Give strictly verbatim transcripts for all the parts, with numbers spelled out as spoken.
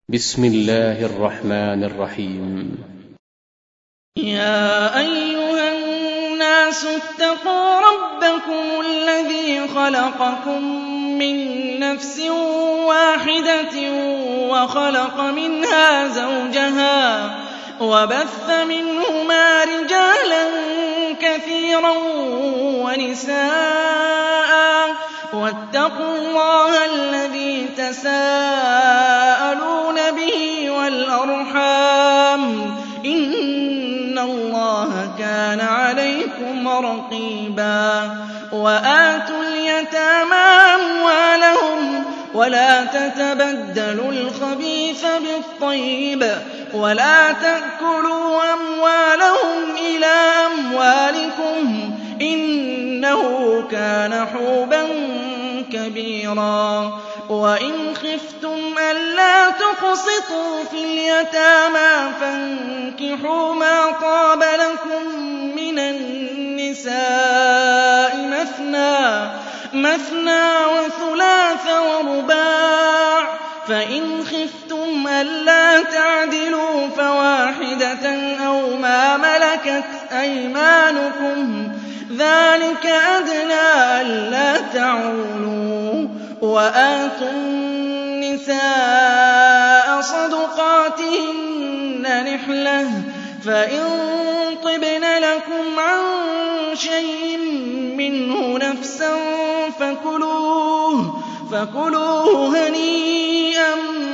بسم الله الرحمن الرحيم. يا أيها الناس اتقوا ربكم الذي خلقكم من نفس واحدة وخلق منها زوجها وبث منهما رجالا كثيرا ونساء واتقوا الله الذي تساءلون به والأرحام إن الله كان عليكم رقيبا. وآتوا اليتامى أموالهم ولا تتبدلوا الخبيث بالطيب ولا تأكلوا أموالهم إلى أموالكم إنه كان حوبا كبيرا. وإن خفتم ألا تقسطوا في اليتامى فانكحوا ما طاب لكم من النساء مثنى مثنى وثلاث ورباع فإن خفتم ألا تعدلوا فواحدة أو ما ملكت أيمانكم ذلك أدنى ألا تعولوا. وآتوا النساء صدقاتهن نحلة فإن طبن لكم عن شيء منه نفسا فكلوه فكلوه هنيئا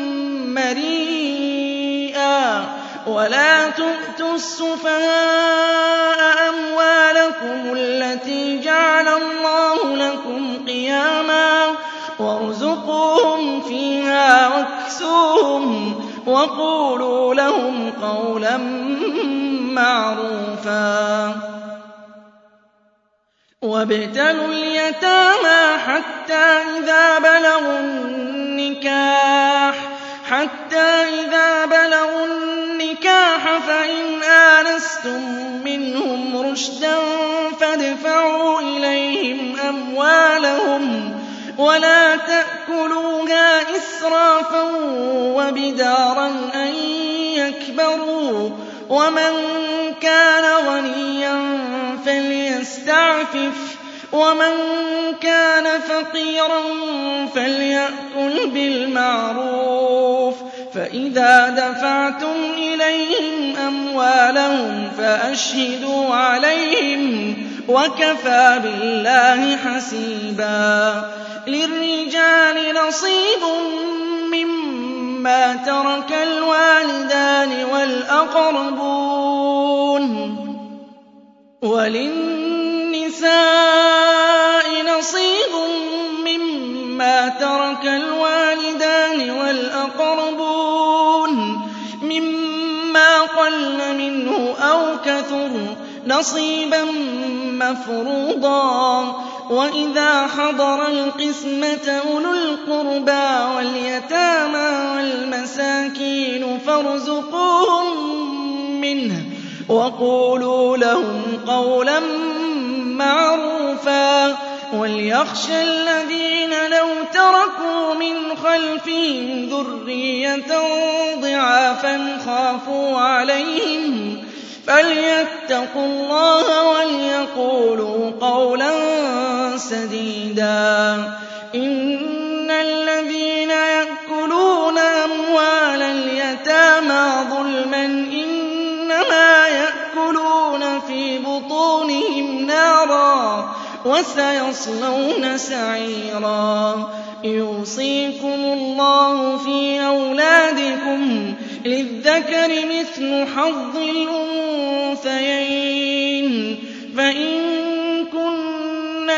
مريئا. ولا تؤتوا السفهاء أموالكم التي جعل الله لكم قياما وارزقوهم فيها واكسوهم وقولوا لهم قولا معروفا. وابتلوا اليتامى حتى إذا بلغوا النكاح حتى إذا بلغوا النكاح فإن آنستم منهم رشدا فادفعوا إليهم أموالهم ولا تأكلوها إسرافا وبدارا أن يكبروا. ومن كان غنيا فليستعفف ومن كان فقيرا فليأكل بالمعروف. فإذا دفعتم إليهم أموالهم فأشهدوا عليهم وكفى بالله حسيبا. للرجال نصيب مما ترك الوالدان والأقربون وللنساء نصيب مما ترك الوالدان والأقربون مما قل منه أو كثر نصيبا مفروضا. وإذا حضر القسمة أولو القربى واليتامى والمساكين فارزقوهم منه وقولوا لهم قولا معروفا. وليخشى الذين لو تركوا من خلفهم ذرية ضعافا خافوا عليهم فليتقوا الله وليقولوا قولا سديدا. إن الذين يأكلون أموال اليتامى ظلما إنما يأكلون في بطونهم نارا وسيصلون سعيرا. يوصيكم الله في أولادكم للذكر مثل حظ الأنثيين فإن كن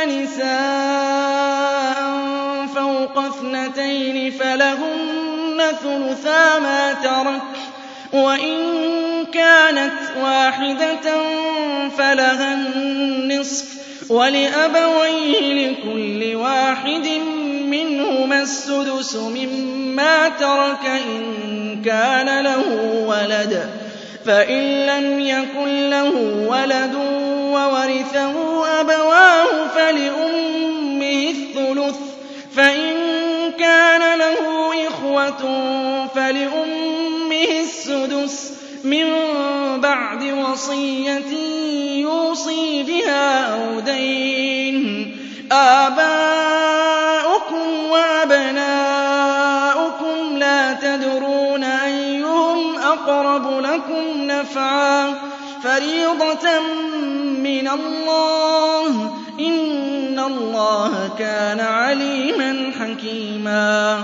نساء فوق اثنتين فلهن ثلثا ما ترك وإن كانت واحدة فلها النصف ولأبويه لكل واحد منهما السدس مما ترك إن كان له ولد فإن لم يكن له ولد وورثه أبواه فلأمه الثلث فإن كان له إخوة امرأة فلأمه السدس من بعد وصية يوصي بها أو دين. آباؤكم وأبناؤكم لا تدرون أيهم أقرب لكم نفعا فريضة من الله إن الله كان عليما حكيما.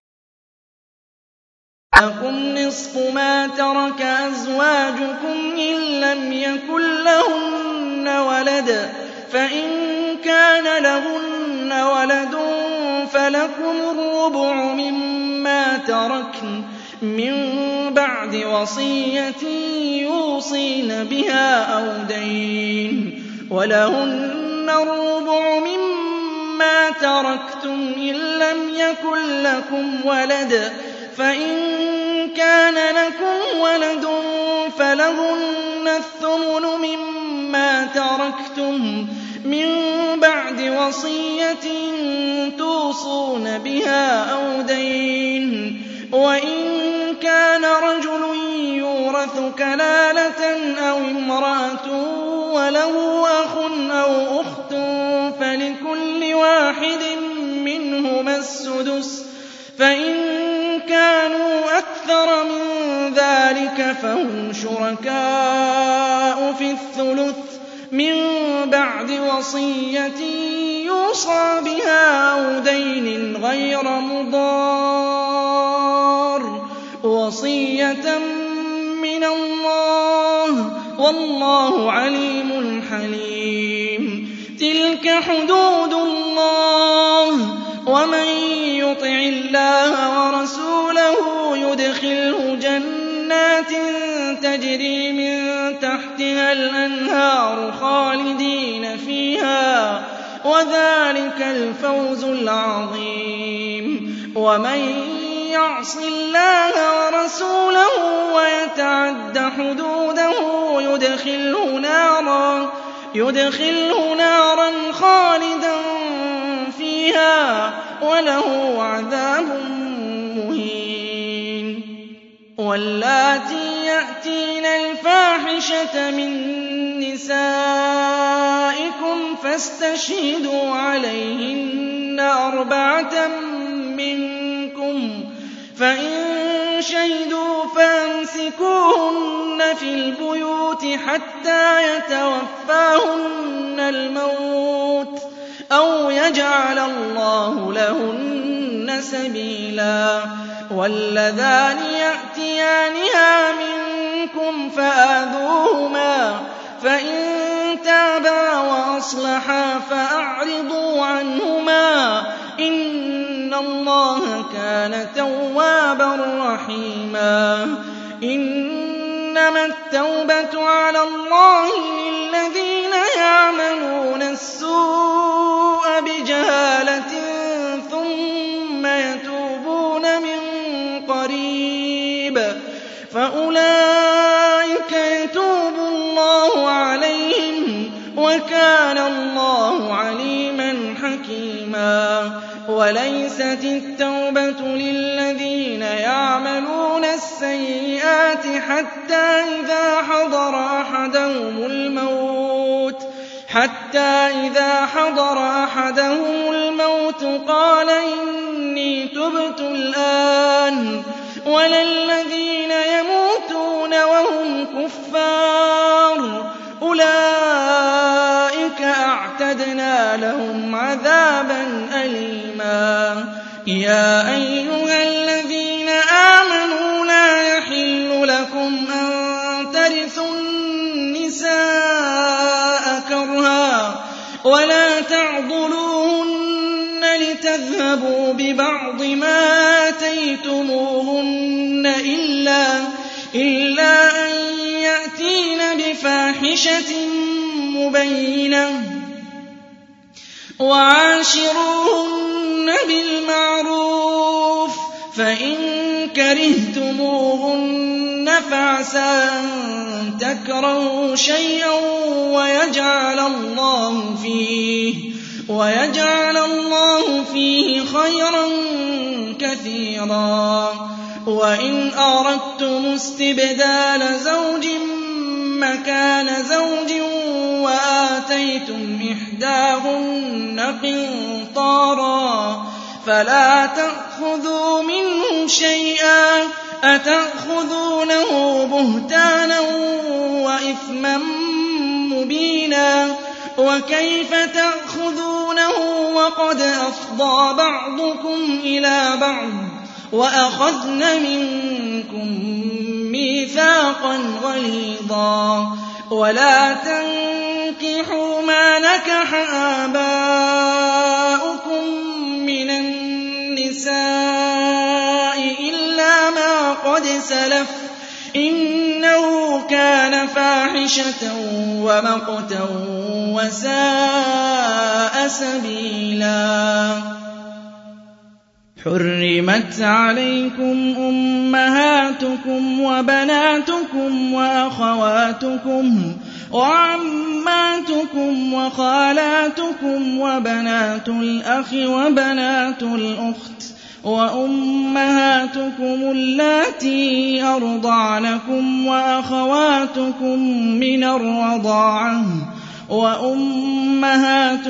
لكم نصف ما ترك أزواجكم إن لم يكن لهن ولد فإن كان لهن ولد فلكم الربع مما تركن من بعد وصية يوصين بها أو دين ولهن الربع مما تركتم إن لم يكن لكم ولد فإن كان لكم ولد فلهن الثمن مما تركتم من بعد وصية توصون بها أو دين وإن كان رجل يورث كلالة أو امرأة وله أخ أو أخت فلكل واحد منهما السدس فإن كانوا أكثر من ذلك فهم شركاء في الثلث من بعد وصية يوصى بها أو دين غير مضار وصية من الله والله عليم حليم. تلك حدود الله ومن يطع الله ورسوله يدخله جنات تجري من تحتها الأنهار خالدين فيها وذلك الفوز العظيم. ومن يعص الله ورسوله ويتعد حدوده يدخله نارا يدخله نارا خالدا فيها وله عذاب مهين. واللاتي يأتين الفاحشة من نسائكم فاستشهدوا عليهن أربعة منكم فإن شهدوا فأمسكوهن في البيوت حتى يتوفاهن الموت أو يجعل الله لهن سبيلا. واللذان يأتيانها منكم فآذوهما فإن تابا وأصلحا فأعرضوا عنهما إن الله كان توابا رحيما. إنما التوبة على الله للذين يعملون السوء بجهالة ثم يتوبون من قريب فأولئك يتوب الله عليهم وكان الله عليما حكيما. وليست التوبة للذين يعملون السيئات حتى إذا حضر أحدهم الموت حتى إذا حضر أحدهم الموت قال إني تبت الآن ولا الذين يموتون وهم كفار أولئك أعتدنا لهم عذابا أليما. يا أيها الذين آمنوا لا يحل لكم أن ترثوا النساء كرها ولا تعضلوهن لتذهبوا ببعض ما آتيتموهن إلا, إلا أن يأتين بفاحشة مبينة وعاشروهن بالمعروف فإن كرهتموهن فعسى أن تكرهوا شيئا ويجعل الله فيه ويجعل الله فيه خيرا كثيرا. وإن أردتم استبدال زوج مكان زوج وآتيتم إحداهن قنطارا فلا تأخذوا منه شيئا أتأخذونه بهتانا وإثما مبينا. وكيف تأخذونه وقد أفضى بعضكم إلى بعض وأخذن منكم ميثاقا غليظا. ولا تنكحوا ما نكح آباؤكم من النساء إلا ما قد سلف إنه كان فاحشة ومقتا وساء سبيلا. حرمت عليكم أمهاتكم وبناتكم وأخواتكم وعماتكم وخالاتكم وبنات الأخ وبنات الأخت وأمهاتكم اللاتي أرضعنكم وأخواتكم من الرضاعة وأمهات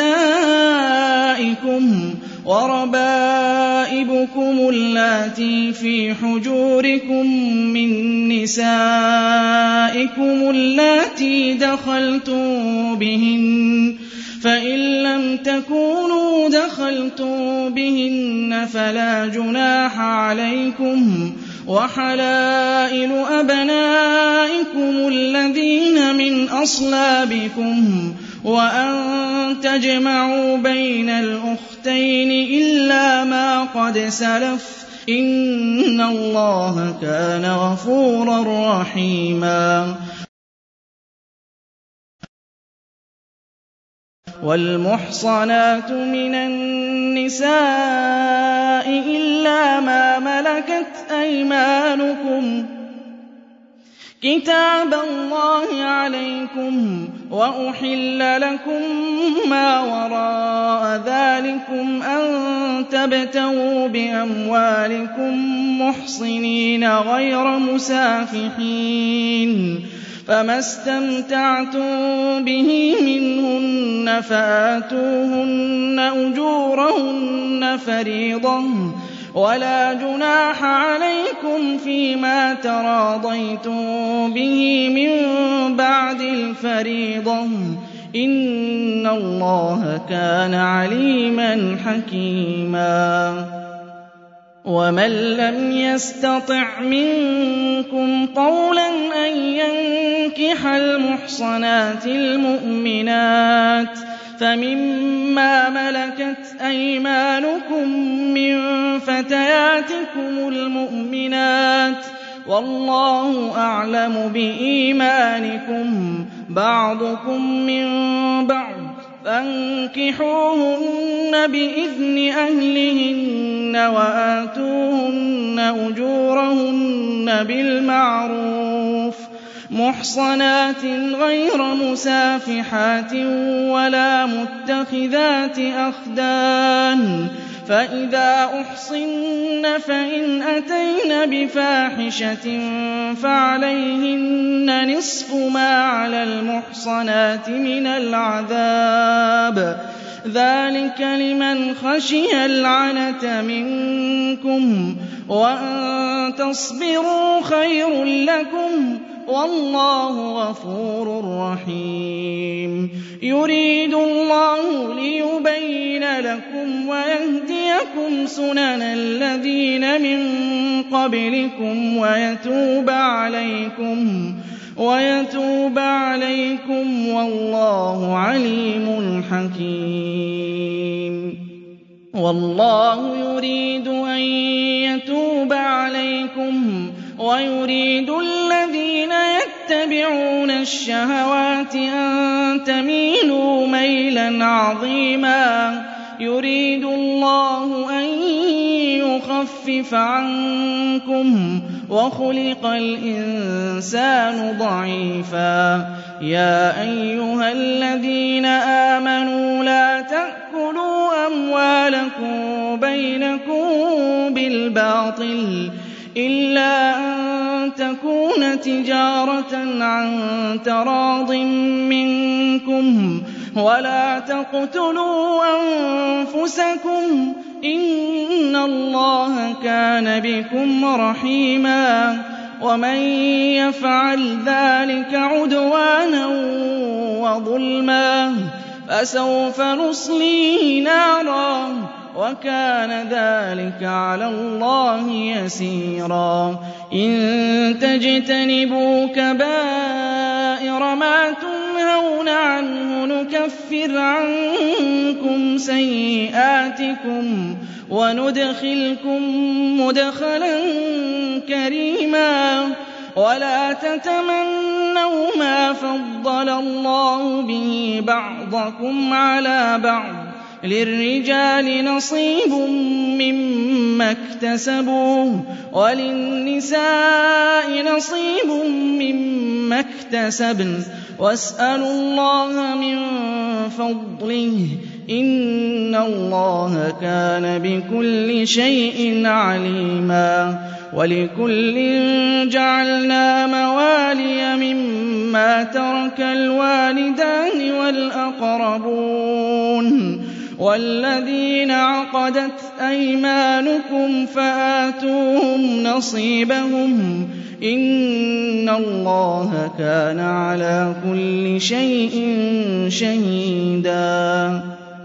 نسائكم وربائبكم اللاتي في حجوركم من نسائكم اللاتي دخلتم بهن فإن لم تكونوا دخلتم بهن فلا جناح عليكم. وحلائل أبنائكم الذين من أصلابكم وأن تجمعوا بين الأختين إلا ما قد سلف إن الله كان غفورا رحيما. والمحصنات من النساء إلا ما ملكت أيمانكم كتاب الله عليكم وأحل لكم ما وراء ذلكم أن تبتغوا بأموالكم محصنين غير مسافحين فما استمتعتم به منهن فآتوهن أجورهن فريضة ولا جناح عليكم فيما تراضيتم به من بعد الفريضة إن الله كان عليما حكيما. ومن لم يستطع منكم طولا أن ينكح المحصنات المؤمنات فمما ملكت أيمانكم من فتياتكم المؤمنات والله أعلم بإيمانكم بعضكم من بعض فانكحوهن بإذن أهلهن وآتوهن أجورهن بالمعروف محصنات غير مسافحات ولا متخذات أخدان فإذا أحصن فإن أتين بفاحشة فعليهن نصف ما على المحصنات من العذاب ذلك لمن خشي العنة منكم وأن تصبروا خير لكم والله غفور رحيم. يريد الله ليبين لكم ويهديكم سنن الذين من قبلكم ويتوب عليكم ويتوب عليكم والله عليم حكيم. والله يريد أن يتوب عليكم ويريد الذين يتبعون الشهوات أن تميلوا ميلا عظيما. يريد الله أن يخفف عنكم وخلق الإنسان ضعيفا. يا أيها الذين آمنوا لَا تَأْكُلُوا أَمْوَالَكُم بَيْنَكُم بِالْبَاطِلِ إِلَّا أَن تَكُونَ تِجَارَةً عَن تَرَاضٍ مِّنكُمْ وَلَا تَقْتُلُوا أَنفُسَكُمْ ۚ إِنَّ اللَّهَ كَانَ بِكُمْ رَحِيمًا. وَمَن يَفْعَلْ ذَٰلِكَ عُدْوَانًا وَظُلْمًا فَسَوْفَ نُصْلِيهِ نَارًا ۚ وَكَانَ ذَٰلِكَ عَلَى اللَّهِ يَسِيرًا. إِن تَجْتَنِبُوا كَبَائِرَ مَا تُنْهَوْنَ عَنْهُ نُكَفِّرْ عَنكُمْ سَيِّئَاتِكُمْ وَنُدْخِلْكُم مُّدْخَلًا كَرِيمًا. وَلَا تَتَمَنَّوْا مَا فَضَّلَ اللَّهُ بِهِ بَعْضَكُمْ عَلَىٰ بَعْضٍ ۚ لِّلرِّجَالِ نَصِيبٌ مِّمَّا اكْتَسَبُوا وَلِلنِّسَاءِ نَصِيبٌ مِّمَّا اكْتَسَبْنَ ۚ وَاسْأَلُوا اللَّهَ مِن فَضْلِهِ ۗ إِنَّ اللَّهَ كَانَ بِكُلِّ شَيْءٍ عَلِيمًا. وَلِكُلٍّ جَعَلْنَا مَوَالِيَ مِمَّا تَرَكَ الْوَالِدَانِ وَالْأَقْرَبُونَ وَالَّذِينَ عَقَدَتْ أَيْمَانُكُمْ فَآتُوهُمْ نَصِيبَهُمْ ۖ إِنَّ اللَّهَ كَانَ عَلَىٰ كُلِّ شَيْءٍ شَهِيدًا.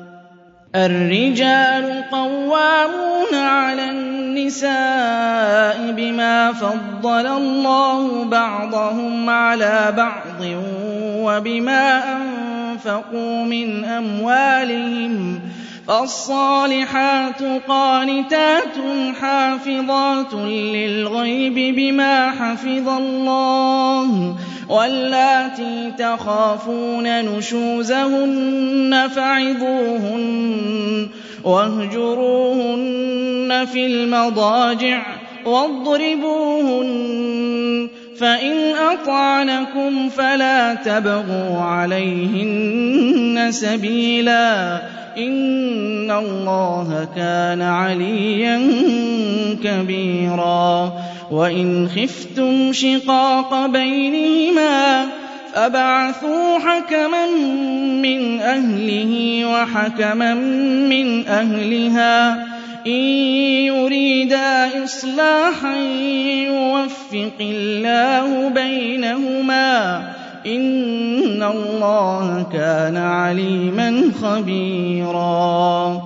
الرِّجَالُ قَوَّامُونَ عَلَى النِّسَاءِ بِمَا فَضَّلَ اللَّهُ بَعْضَهُمْ عَلَىٰ بَعْضٍ وَبِمَا أَنفَقُوا مِنْ أَمْوَالِهِمْ ۚ فَالصَّالِحَاتُ قَانِتَاتٌ حَافِظَاتٌ لِّلْغَيْبِ بِمَا حَفِظَ اللَّهُ ۚ وَاللَّاتِي تَخَافُونَ نُشُوزَهُنَّ فَعِظُوهُنَّ وَاهْجُرُوهُنَّ فِي الْمَضَاجِعِ وَاضْرِبُوهُنَّ ۖ فَإِنْ أَطَعْنَكُمْ فَلَا تَبْغُوا عَلَيْهِنَّ سَبِيلًا ۗ إِنَّ اللَّهَ كَانَ عَلِيًّا كَبِيرًا. وَإِنْ خِفْتُمْ شِقَاقَ بَيْنِهِمَا فَابْعَثُوا حَكَمًا مِّنْ أَهْلِهِ وَحَكَمًا مِّنْ أَهْلِهَا إِن يُرِيدَا إِصْلَاحًا يُوَفِّقِ اللَّهُ بَيْنَهُمَا ۗ إِنَّ اللَّهَ كَانَ عَلِيمًا خَبِيرًا.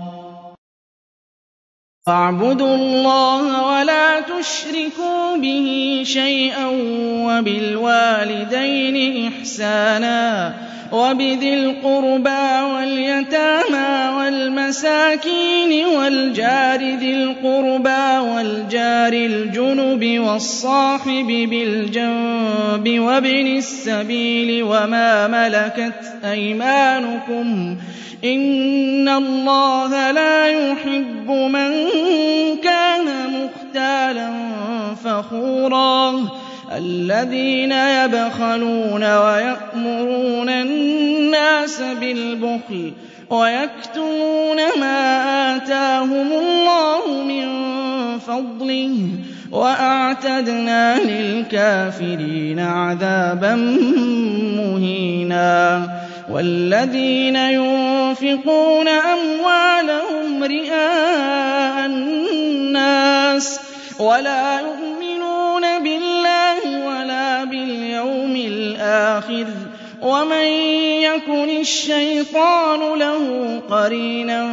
وَاعْبُدُوا اللَّهَ وَلَا تُشْرِكُوا بِهِ شَيْئًا وَبِالْوَالِدَيْنِ إِحْسَانًا وَبِذِي الْقُرْبَىٰ وَالْيَتَامَىٰ وَالْمَسَاكِينِ وَالْجَارِ ذِي الْقُرْبَىٰ وَالْجَارِ الْجُنُبِ وَالصَّاحِبِ بِالْجَنبِ وَابْنِ السَّبِيلِ وَمَا مَلَكَتْ أَيْمَانُكُمْ ۗ إِنَّ اللَّهَ لَا يُحِبُّ مَن كَانَ مُخْتَالًا فَخُورًا. الَّذِينَ يَبْخَلُونَ وَيَأْمُرُونَ النَّاسَ بِالْبُخْلِ وَيَكْتُمُونَ مَا آتَاهُمُ اللَّهُ مِن فَضْلِهِ ۗ وَأَعْتَدْنَا لِلْكَافِرِينَ عَذَابًا مُّهِينًا. وَالَّذِينَ يُنفِقُونَ أَمْوَالَهُمْ رِئَاءَ النَّاسِ وَلَا يُؤْمِنُونَ بِاللَّهِ وَلَا بِالْيَوْمِ الْآخِرِ وَمَن يَكُنِ الشَّيْطَانُ لَهُ قَرِينًا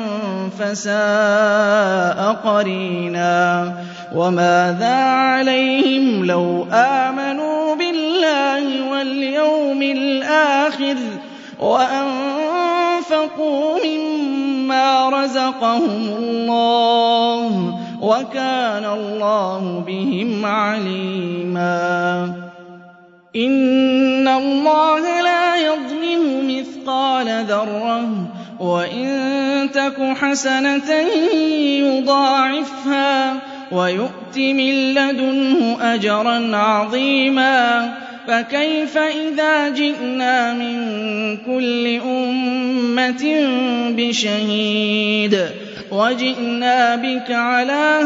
فَسَاءَ قَرِينًا. وَمَاذَا عَلَيْهِمْ لَوْ آمَنُوا بِاللَّهِ وَالْيَوْمِ الْآخِرِ وَأَنفَقُوا مِمَّا رَزَقَهُمُ اللَّهُ ۚ وَكَانَ اللَّهُ بِهِمْ عَلِيمًا. إِنَّ اللَّهَ لَا يَظْلِمُ مِثْقَالَ ذَرَّةٍ ۖ وَإِن تَكُ حَسَنَةً يُضَاعِفْهَا وَيُؤْتِ مِن لَّدُنْهُ أَجْرًا عَظِيمًا. فكيف إذا جئنا من كل أمة بشهيد وجئنا بك على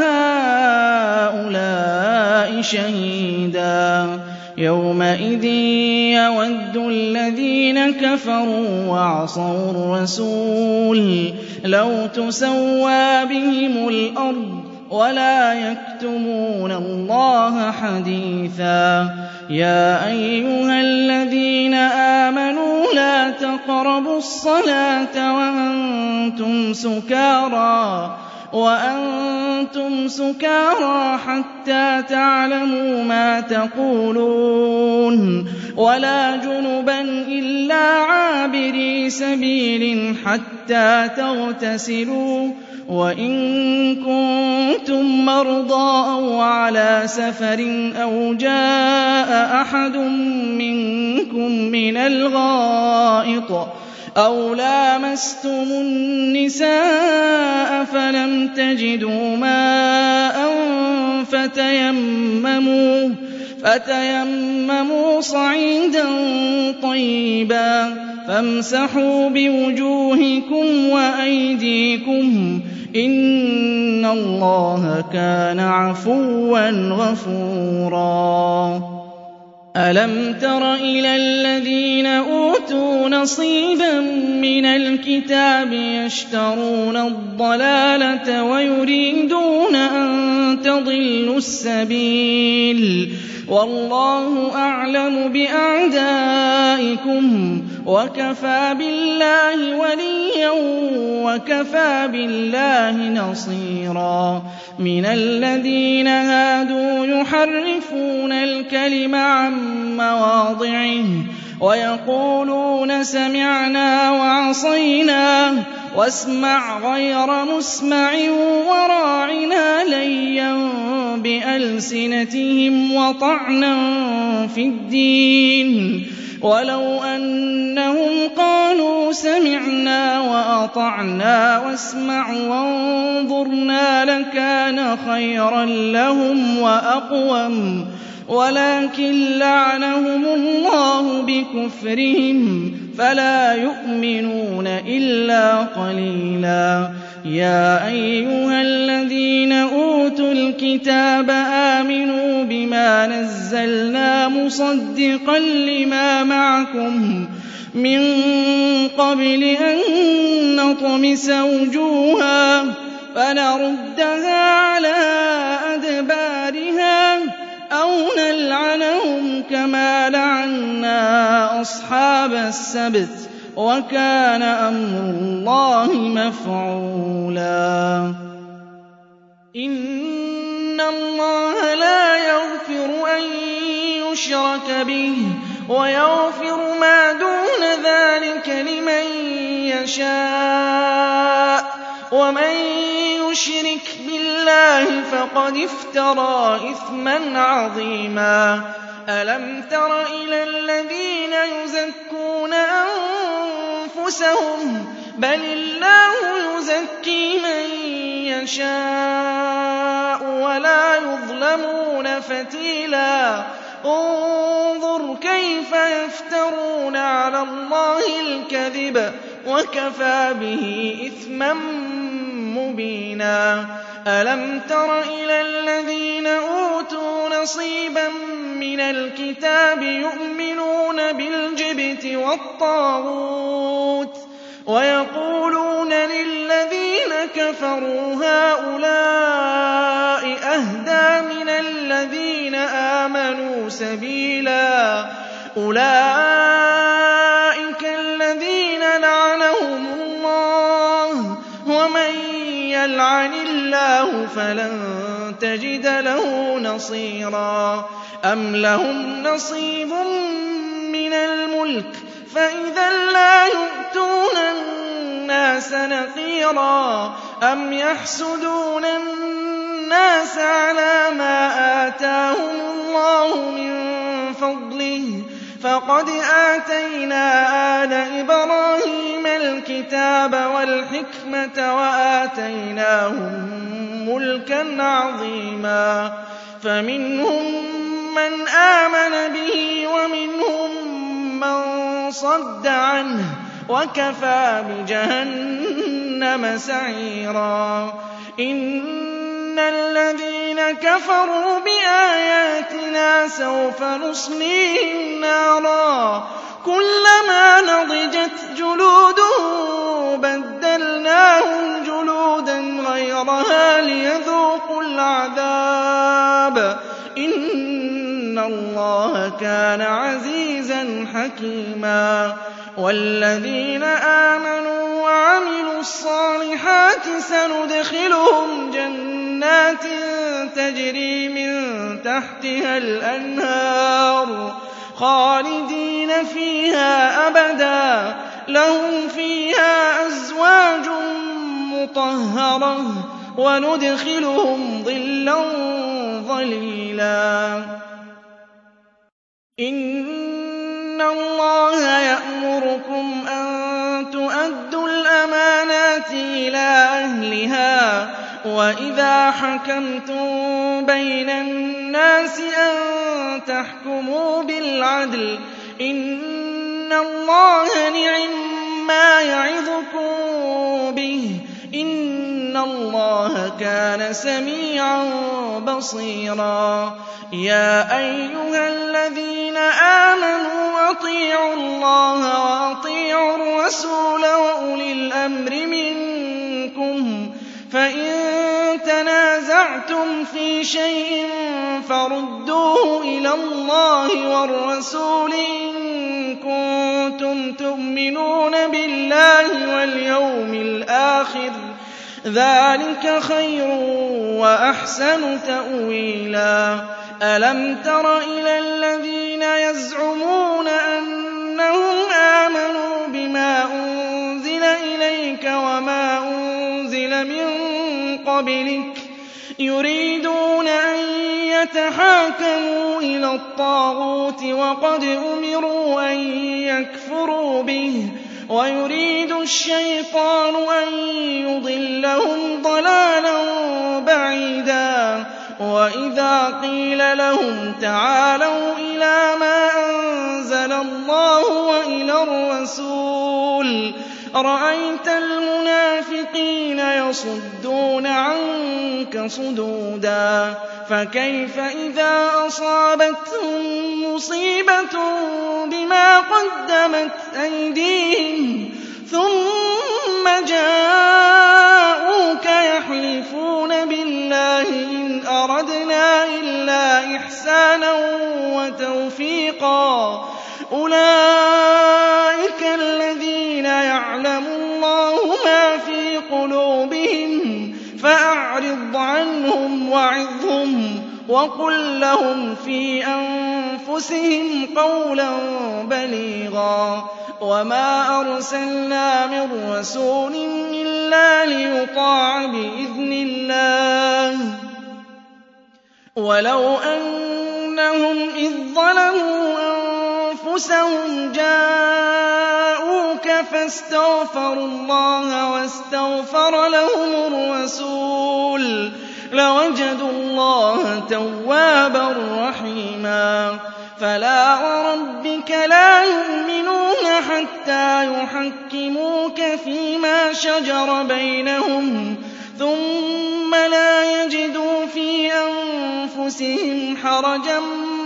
هؤلاء شهيدا يومئذ يود الذين كفروا وعصوا الرسول لو تسوى بهم الأرض ولا يكتمون الله حديثا يا أيها الذين آمنوا لا تقربوا الصلاة وأنتم سكارى وأنتم سكارى حتى تعلموا ما تقولون ولا جنبا إلا عابري سبيل حتى تغتسلوا وإن كنتم مرضى أو على سفر أو جاء أحد منكم من الغائط أو لامستم النساء فلم تجدوا ماء فتيمموا, فتيمموا صعيدا طيبا فامسحوا بوجوهكم وأيديكم إن الله كان عفوا غفورا ألم تر إلى الذين أوتوا نصيبا من الكتاب يشترون الضلالة ويريدون أن تضلوا السبيل والله أعلم بأعدائكم وكفى بالله وليا وكفى بالله نصيرا من الذين هادوا يحرفون الكلم عن مواضعه ويقولون سمعنا وعصينا واسمع غير مسمع وراعنا ليا بألسنتهم وطعنا في الدين ولو أنهم قالوا سمعنا وأطعنا واسمع وانظرنا لكان خيرا لهم وأقوم ولكن لعنهم الله بكفرهم فلا يؤمنون إلا قليلا يا أيها الذين أوتوا الكتاب آمنوا بما نزلنا مصدقا لما معكم من قبل أن نطمس وجوها فنردها على أدبارها أو نلعنهم كما لعنا أصحاب السبت وكان أمر الله مفعولا إن الله لا يغفر أن يشرك به ويغفر ما دون ذلك لمن يشاء ومن يشرك بالله فقد افترى إثما عظيما ألم تر إلى الذين يزكون أنفسهم بل الله يزكي من يشاء ولا يظلمون فتيلا انظر كيف يفترون على الله الكذب وكفى به إثما مبينا ألم تر إلى الذين أوتوا نصيبا من الكتاب يؤمنون بالجبت والطاغوت ويقولون للذين كفروا هؤلاء أهدى من الذين آمنوا سبيلا أولئك الذين لعنهم الله ومن يلعن الله فلن تجد له نصيرا أم لهم نصيب من الملك فإذا لا يؤتون الناس نقيرا أم يحسدون الناس على ما آتاهم الله من فضله فقد آتينا آل إبراهيم الكتاب والحكمة وآتيناهم ملكا عظيما فمنهم مَّنْ آمَنَ بِهِ وَمِنْهُم مَّن صَدَّ عَنْهُ ۚ وَكَفَىٰ بِجَهَنَّمَ سَعِيرًا إِنَّ الَّذِينَ كَفَرُوا بِآيَاتِنَا سَوْفَ نُصْلِيهِمْ نَارًا كُلَّمَا نَضِجَتْ جُلُودُهُم بَدَّلْنَاهُمْ جُلُودًا غَيْرَهَا لِيَذُوقُوا الْعَذَابَ ۗ إِنَّ اللَّهَ كَانَ عَزِيزًا حَكِيمًا وَالَّذِينَ آمَنُوا وَعَمِلُوا الصَّالِحَاتِ سَنُدْخِلُهُمْ جَنَّاتٍ تَجْرِي مِن تَحْتِهَا الْأَنْهَارُ خَالِدِينَ فِيهَا أَبَدًا ۖ لَّهُمْ فِيهَا أَزْوَاجٌ مُّطَهَّرَةٌ ۖ وَنُدْخِلُهُمْ ظِلًّا ظَلِيلًا إِنَّ اللَّهَ يَأْمُرُكُمْ أَن تُؤَدُّوا الْأَمَانَاتِ إِلَىٰ أَهْلِهَا وَإِذَا حَكَمْتُم بَيْنَ النَّاسِ أَن تَحْكُمُوا بِالْعَدْلِ ۚ إِنَّ اللَّهَ نِعِمَّا يَعِظُكُم بِهِ ۗ إِنَّ اللَّهَ كَانَ سَمِيعًا بَصِيرًا يَا أَيُّهَا الَّذِينَ آمَنُوا أَطِيعُوا اللَّهَ وَأَطِيعُوا الرَّسُولَ وَأُولِي الْأَمْرِ مِنكُمْ ۖ فَإِن تَنَازَعْتُمْ فِي شَيْءٍ فَرُدُّوهُ إِلَى اللَّهِ وَالرَّسُولِ إِن كُنتُمْ تُؤْمِنُونَ بِاللَّهِ وَالْيَوْمِ الْآخِرِ ۚ ذَٰلِكَ خَيْرٌ وَأَحْسَنُ تَأْوِيلًا أَلَمْ تَرَ إِلَى الَّذِينَ يَزْعُمُونَ أَنَّهُمْ آمَنُوا بِمَا أُنزِلَ إِلَيْكَ وَمَا أُنزِلَ مِن قَبْلِكَ يُرِيدُونَ أَن يَتَحَاكَمُوا إِلَى الطَّاغُوتِ وَقَدْ أُمِرُوا أَن يَكْفُرُوا بِهِ ۚ وَيُرِيدُ الشَّيْطَانُ أَن يُضِلَّهُمْ ضَلَالًا بَعِيدًا وَإِذَا قِيلَ لَهُمْ تَعَالَوْا إِلَىٰ مَا أَنزَلَ اللَّهُ وَإِلَى الرَّسُولِ رَأَيْتَ الْمُنَافِقِينَ يَصُدُّونَ عَنكَ صُدُودًا فَكَيْفَ إِذَا أَصَابَتْهُم مُّصِيبَةٌ بِمَا قَدَّمَتْ أَيْدِيهِمْ ثُمَّ جَاءُوكَ يَحْلِفُونَ بِاللَّهِ إِنْ أَرَدْنَا إِلَّا إِحْسَانًا وَتَوْفِيقًا أُولَٰئِكَ الَّذِينَ يَعْلَمُ اللَّهُ مَا فِي قُلُوبِهِمْ فَأَعْرِضْ عَنْهُمْ وَعِظْهُمْ وَقُل لَّهُمْ فِي أَنفُسِهِمْ قَوْلًا بَلِيغًا وَمَا أَرْسَلْنَا مِن رَّسُولٍ إِلَّا لِيُطَاعَ بِإِذْنِ اللَّهِ ۚ وَلَوْ أَنَّهُمْ إِذ ظَّلَمُوا أَنفُسَهُمْ جَاءُوكَ فَاسْتَغْفَرُوا اللَّهَ وَاسْتَغْفَرَ لَهُمُ الرَّسُولُ لَوَجَدُوا اللَّهَ تَوَّابًا رَّحِيمًا فَلَا وَرَبِّكَ لَا يُؤْمِنُونَ حَتَّىٰ يُحَكِّمُوكَ فِيمَا شَجَرَ بَيْنَهُمْ ثُمَّ لَا يَجِدُوا فِي أَنفُسِهِمْ حَرَجًا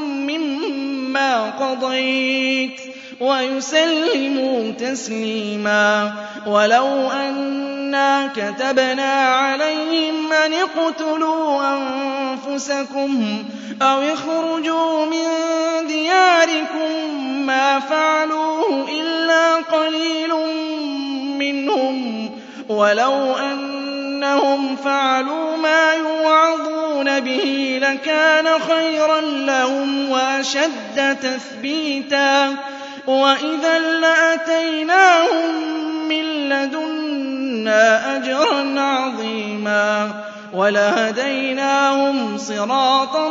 مِّمَّا قَضَيْتَ وَيُسَلِّمُوا تَسْلِيمًا وَلَوْ أَنَّا كَتَبْنَا عَلَيْهِمْ أَنِ اقْتُلُوا أَنفُسَكُمْ أَوِ اخْرُجُوا مِن دِيَارِكُم مَّا فَعَلُوهُ إِلَّا قَلِيلٌ مِّنْهُمْ وَلَوْ أَنَّهُمْ فَعَلُوا مَا يُوعَظُونَ بِهِ لَكَانَ خَيْرًا لَّهُمْ وَأَشَدَّ تَثْبِيتًا وَإِذًا لَّآتَيْنَاهُم مِّن لَّدُنَّا أَجْرًا عَظِيمًا وَلَهَدَيْنَاهُمْ صِرَاطًا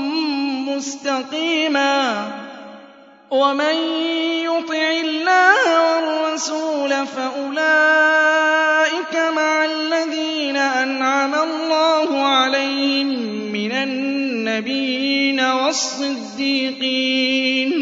مُّسْتَقِيمًا وَمَن يُطِعِ اللَّهَ وَالرَّسُولَ فَأُولَٰئِكَ مَعَ الَّذِينَ أَنْعَمَ اللَّهُ عَلَيْهِم مِّنَ النَّبِيِّينَ والنبيين والصديقين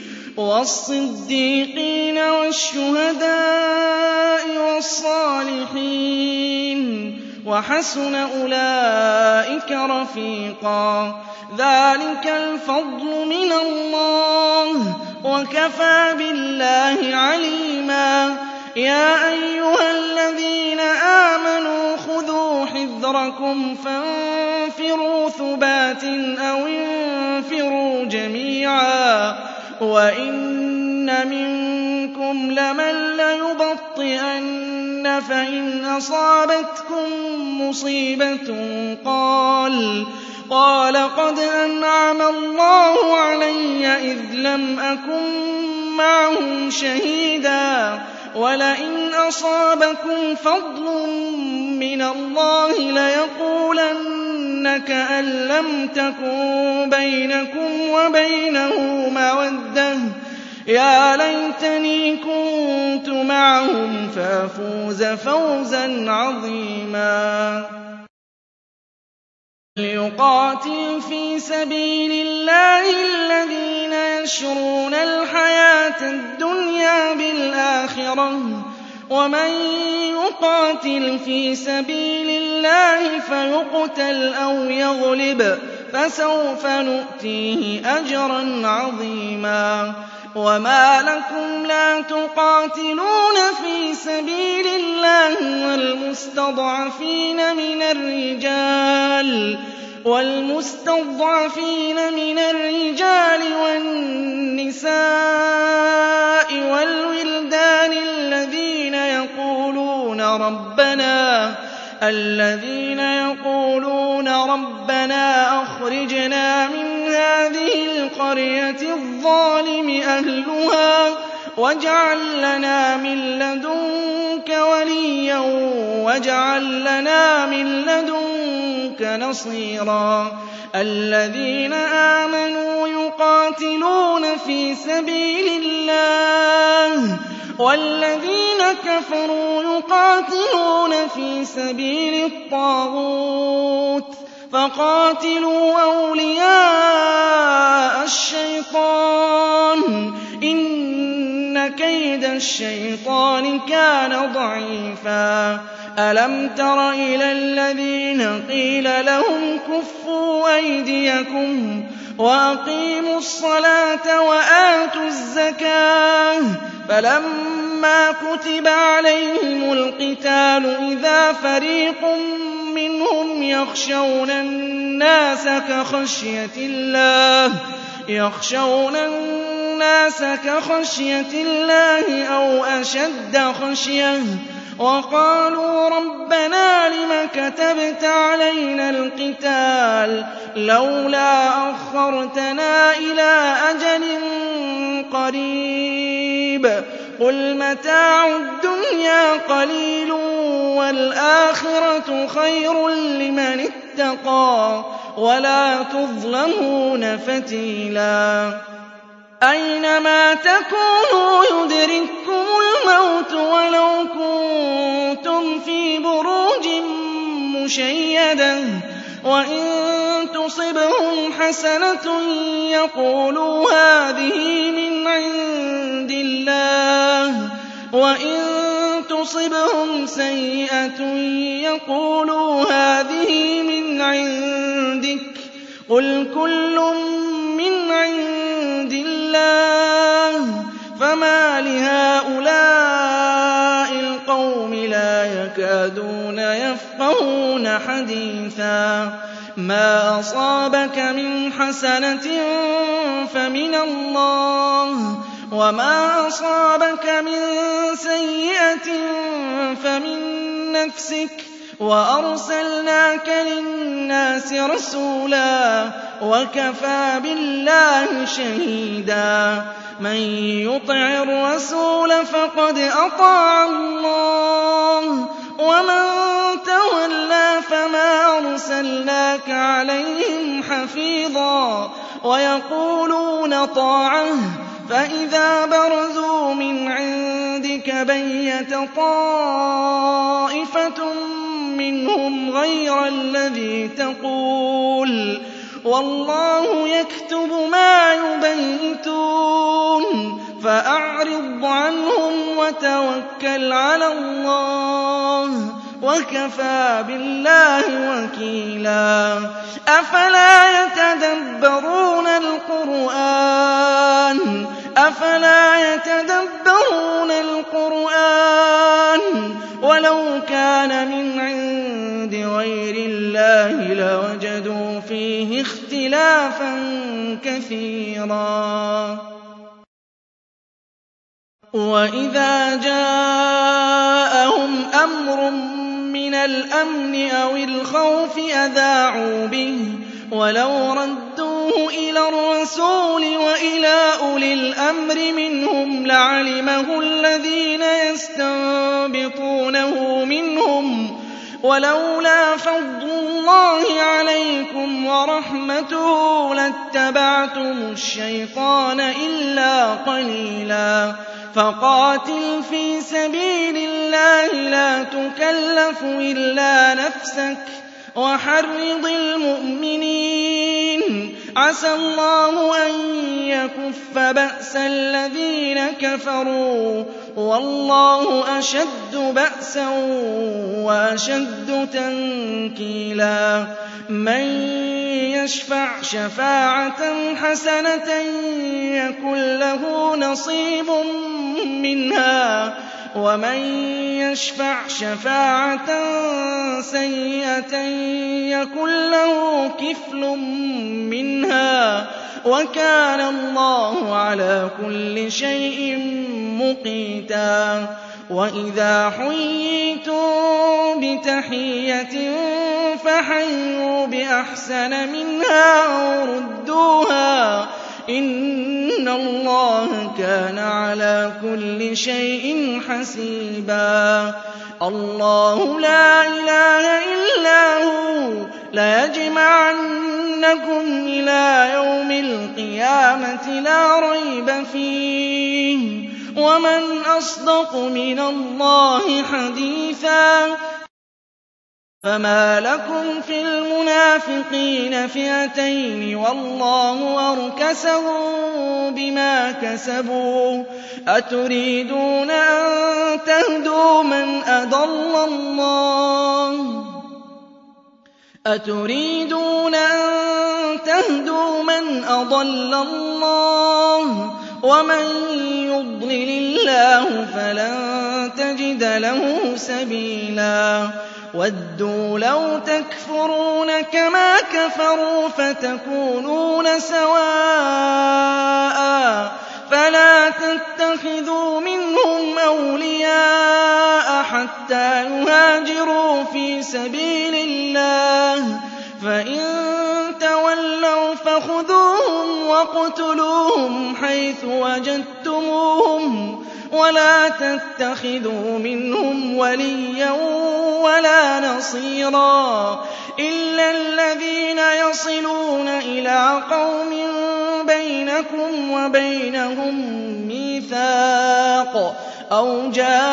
والصديقين والشهداء والصالحين وحسن أولئك رفيقا ذلك الفضل من الله وكفى بالله عليما يا أيها الذين آمنوا خذوا حذركم فانفروا ثبات أو انفروا جميعا وإن منكم لمن ليبطئن فإن أصابتكم مصيبة قال قال قد أنعم الله علي إذ لم أكن معهم شهيدا ولئن أصابكم فضل من الله ليقولن كأن لم تكن بينكم وبينه مودة يا ليتني كنت معهم فأفوز فوزا عظيما ليقاتل في سبيل الله الذين يشرون الحياة الدنيا بالآخرة ومن يقاتل في سبيل الله فيقتل أو يغلب فسوف نؤتيه أجرا عظيما وما لكم لا تقاتلون في سبيل الله والمستضعفين من الرجال والمستضعفين من الرجال والنساء والولدان الذين يقولون ربنا الذين يقولون ربنا أخرجنا من هذه القرية الظالم أهلها واجعل لنا من لدنك وليا واجعل لنا من لدنك نصيرا الذين آمنوا يقاتلون في سبيل الله والذين كفروا يقاتلون في سبيل الطاغوت فقاتلوا أولياء الشيطان إن كيد الشيطان كان ضعيفا ألم تر إلى الذين قيل لهم كفوا أيديكم وأقيموا الصلاة وآتوا الزكاة فلما كتب عليهم القتال إذا فريق منهم يخشون الناس كخشية الله يخشون الناس كخشية الله أو أشد خشية وقالوا ربنا لم كتبت علينا القتال لولا أخرتنا إلى أجل قريب قل متاع الدنيا قليل والآخرة خير لمن اتقى ولا تظلمون فتيلا أينما تكونوا يدرككم الموت ولو كنتم في بروج مشيدة وإن تصبهم حسنة يقولوا هذه من عند الله وإن تصبهم سيئة يقولوا هذه من عندك قل كل من عند الله فما لهؤلاء القوم لا يكادون يفقهون حديثا ما أصابك من حسنة فمن الله وما أصابك من سيئة فمن نفسك وأرسلناك للناس رسولا وكفى بالله شهيدا من يطع الرسول فقد أطاع الله ومن تولى فما أرسلناك عليهم حفيظا ويقولون طاعة فإذا برزوا من عندك بيت طائفة منهم غير الذي تقول وَاللَّهُ يَكْتُبُ مَا يُبَيِّتُونَ فَأَعْرِضْ عَنْهُمْ وَتَوَكَّلْ عَلَى اللَّهِ ۚ وَكَفَىٰ بِاللَّهِ وَكِيلًا أَفَلَا يَتَدَبَّرُونَ الْقُرْآنَ أَفَلَا يَتَدَبَّرُونَ الْقُرْآنَ وَلَوْ كَانَ مِنْ عِندِ غَيْرِ اللَّهِ لَوَجَدُوا فِيهِ اخْتِلَافًا كَثِيرًا وَإِذَا جَاءَهُمْ أَمْرٌ مِّنَ الْأَمْنِ أَوِ الْخَوْفِ أَذَاعُوا بِهِ وَلَوْ رَدُّوهُ إِلَى الرَّسُولِ وَإِلَىٰ أُولِي الْأَمْرِ مِنْهُمْ لَعَلِمَهُ الَّذِينَ يَسْتَنبِطُونَهُ مِنْهُمْ ۗ وَلَوْلَا فَضْلُ اللَّهِ عَلَيْكُمْ وَرَحْمَتُهُ لَاتَّبَعْتُمُ الشَّيْطَانَ إِلَّا قَلِيلًا فَقَاتِلْ فِي سَبِيلِ اللَّهِ لَا تُكَلَّفُ إِلَّا نَفْسَكَ وَحَرِّضِ الْمُؤْمِنِينَ عَسَى اللَّهُ أَن يَكُفَّ بَأْسَ الَّذِينَ كَفَرُوا وَاللَّهُ أَشَدُّ بَأْسًا وَأَشَدُّ تَنكِيلًا مَّن يَشْفَعْ شَفَاعَةً حَسَنَةً يَكُن لَّهُ نَصِيبٌ مِّنْهَا وَمَن يَشْفَعْ شَفَاعَةً سَيِّئَةً يَكُن لَّهُ كِفْلٌ مِّنْهَا ۗ وَكَانَ اللَّهُ عَلَىٰ كُلِّ شَيْءٍ مُّقِيتًا وَإِذَا حُيِّيتُم بِتَحِيَّةٍ فَحَيُّوا بِأَحْسَنَ مِنْهَا أَوْ رُدُّوهَا ۗ إِنَّ اللَّهَ كَانَ عَلَىٰ كُلِّ شَيْءٍ حَسِيبًا اللَّهُ لَا إِلَٰهَ إِلَّا هُوَ لَيَجْمَعَنَّكُمْ إِلَىٰ يَوْمِ الْقِيَامَةِ لَا رَيْبَ فِيهِ ۗ وَمَنْ أَصْدَقُ مِنَ اللَّهِ حَدِيثًا فَمَا لَكُمْ فِي الْمُنَافِقِينَ فِئَتَيْنِ وَاللَّهُ أَرْكَسَهُم بِمَا كَسَبُوا ۚ أَتُرِيدُونَ أَن تَهْدُوا مَنْ أَضَلَّ اللَّهُ أَتُرِيدُونَ أَن تَهْدُوا مَنْ أَضَلَّ اللَّهُ ۖ وَمَن يُضْلِلِ اللَّهُ فَلَن تَجِدَ لَهُ سَبِيلًا وَدُّوا لَوْ تَكْفُرُونَ كَمَا كَفَرُوا فَتَكُونُونَ سَوَاءً فَلَا تَتَّخِذُوا مِنْهُمْ أَوْلِيَاءَ حَتَّىٰ يُهَاجِرُوا فِي سَبِيلِ اللَّهِ ۚ فَإِن تَوَلَّوْا فَخُذُوهُمْ وَاقْتُلُوهُمْ حَيْثُ وَجَدتُّمُوهُمْ ۖ وَلَا تَتَّخِذُوا مِنْهُمْ وَلِيًّا وَلَا نَصِيرًا إِلَّا الَّذِينَ يَصِلُونَ إِلَىٰ قَوْمٍ بَيْنَكُمْ وَبَيْنَهُم مِّيثَاقٌ أَوْ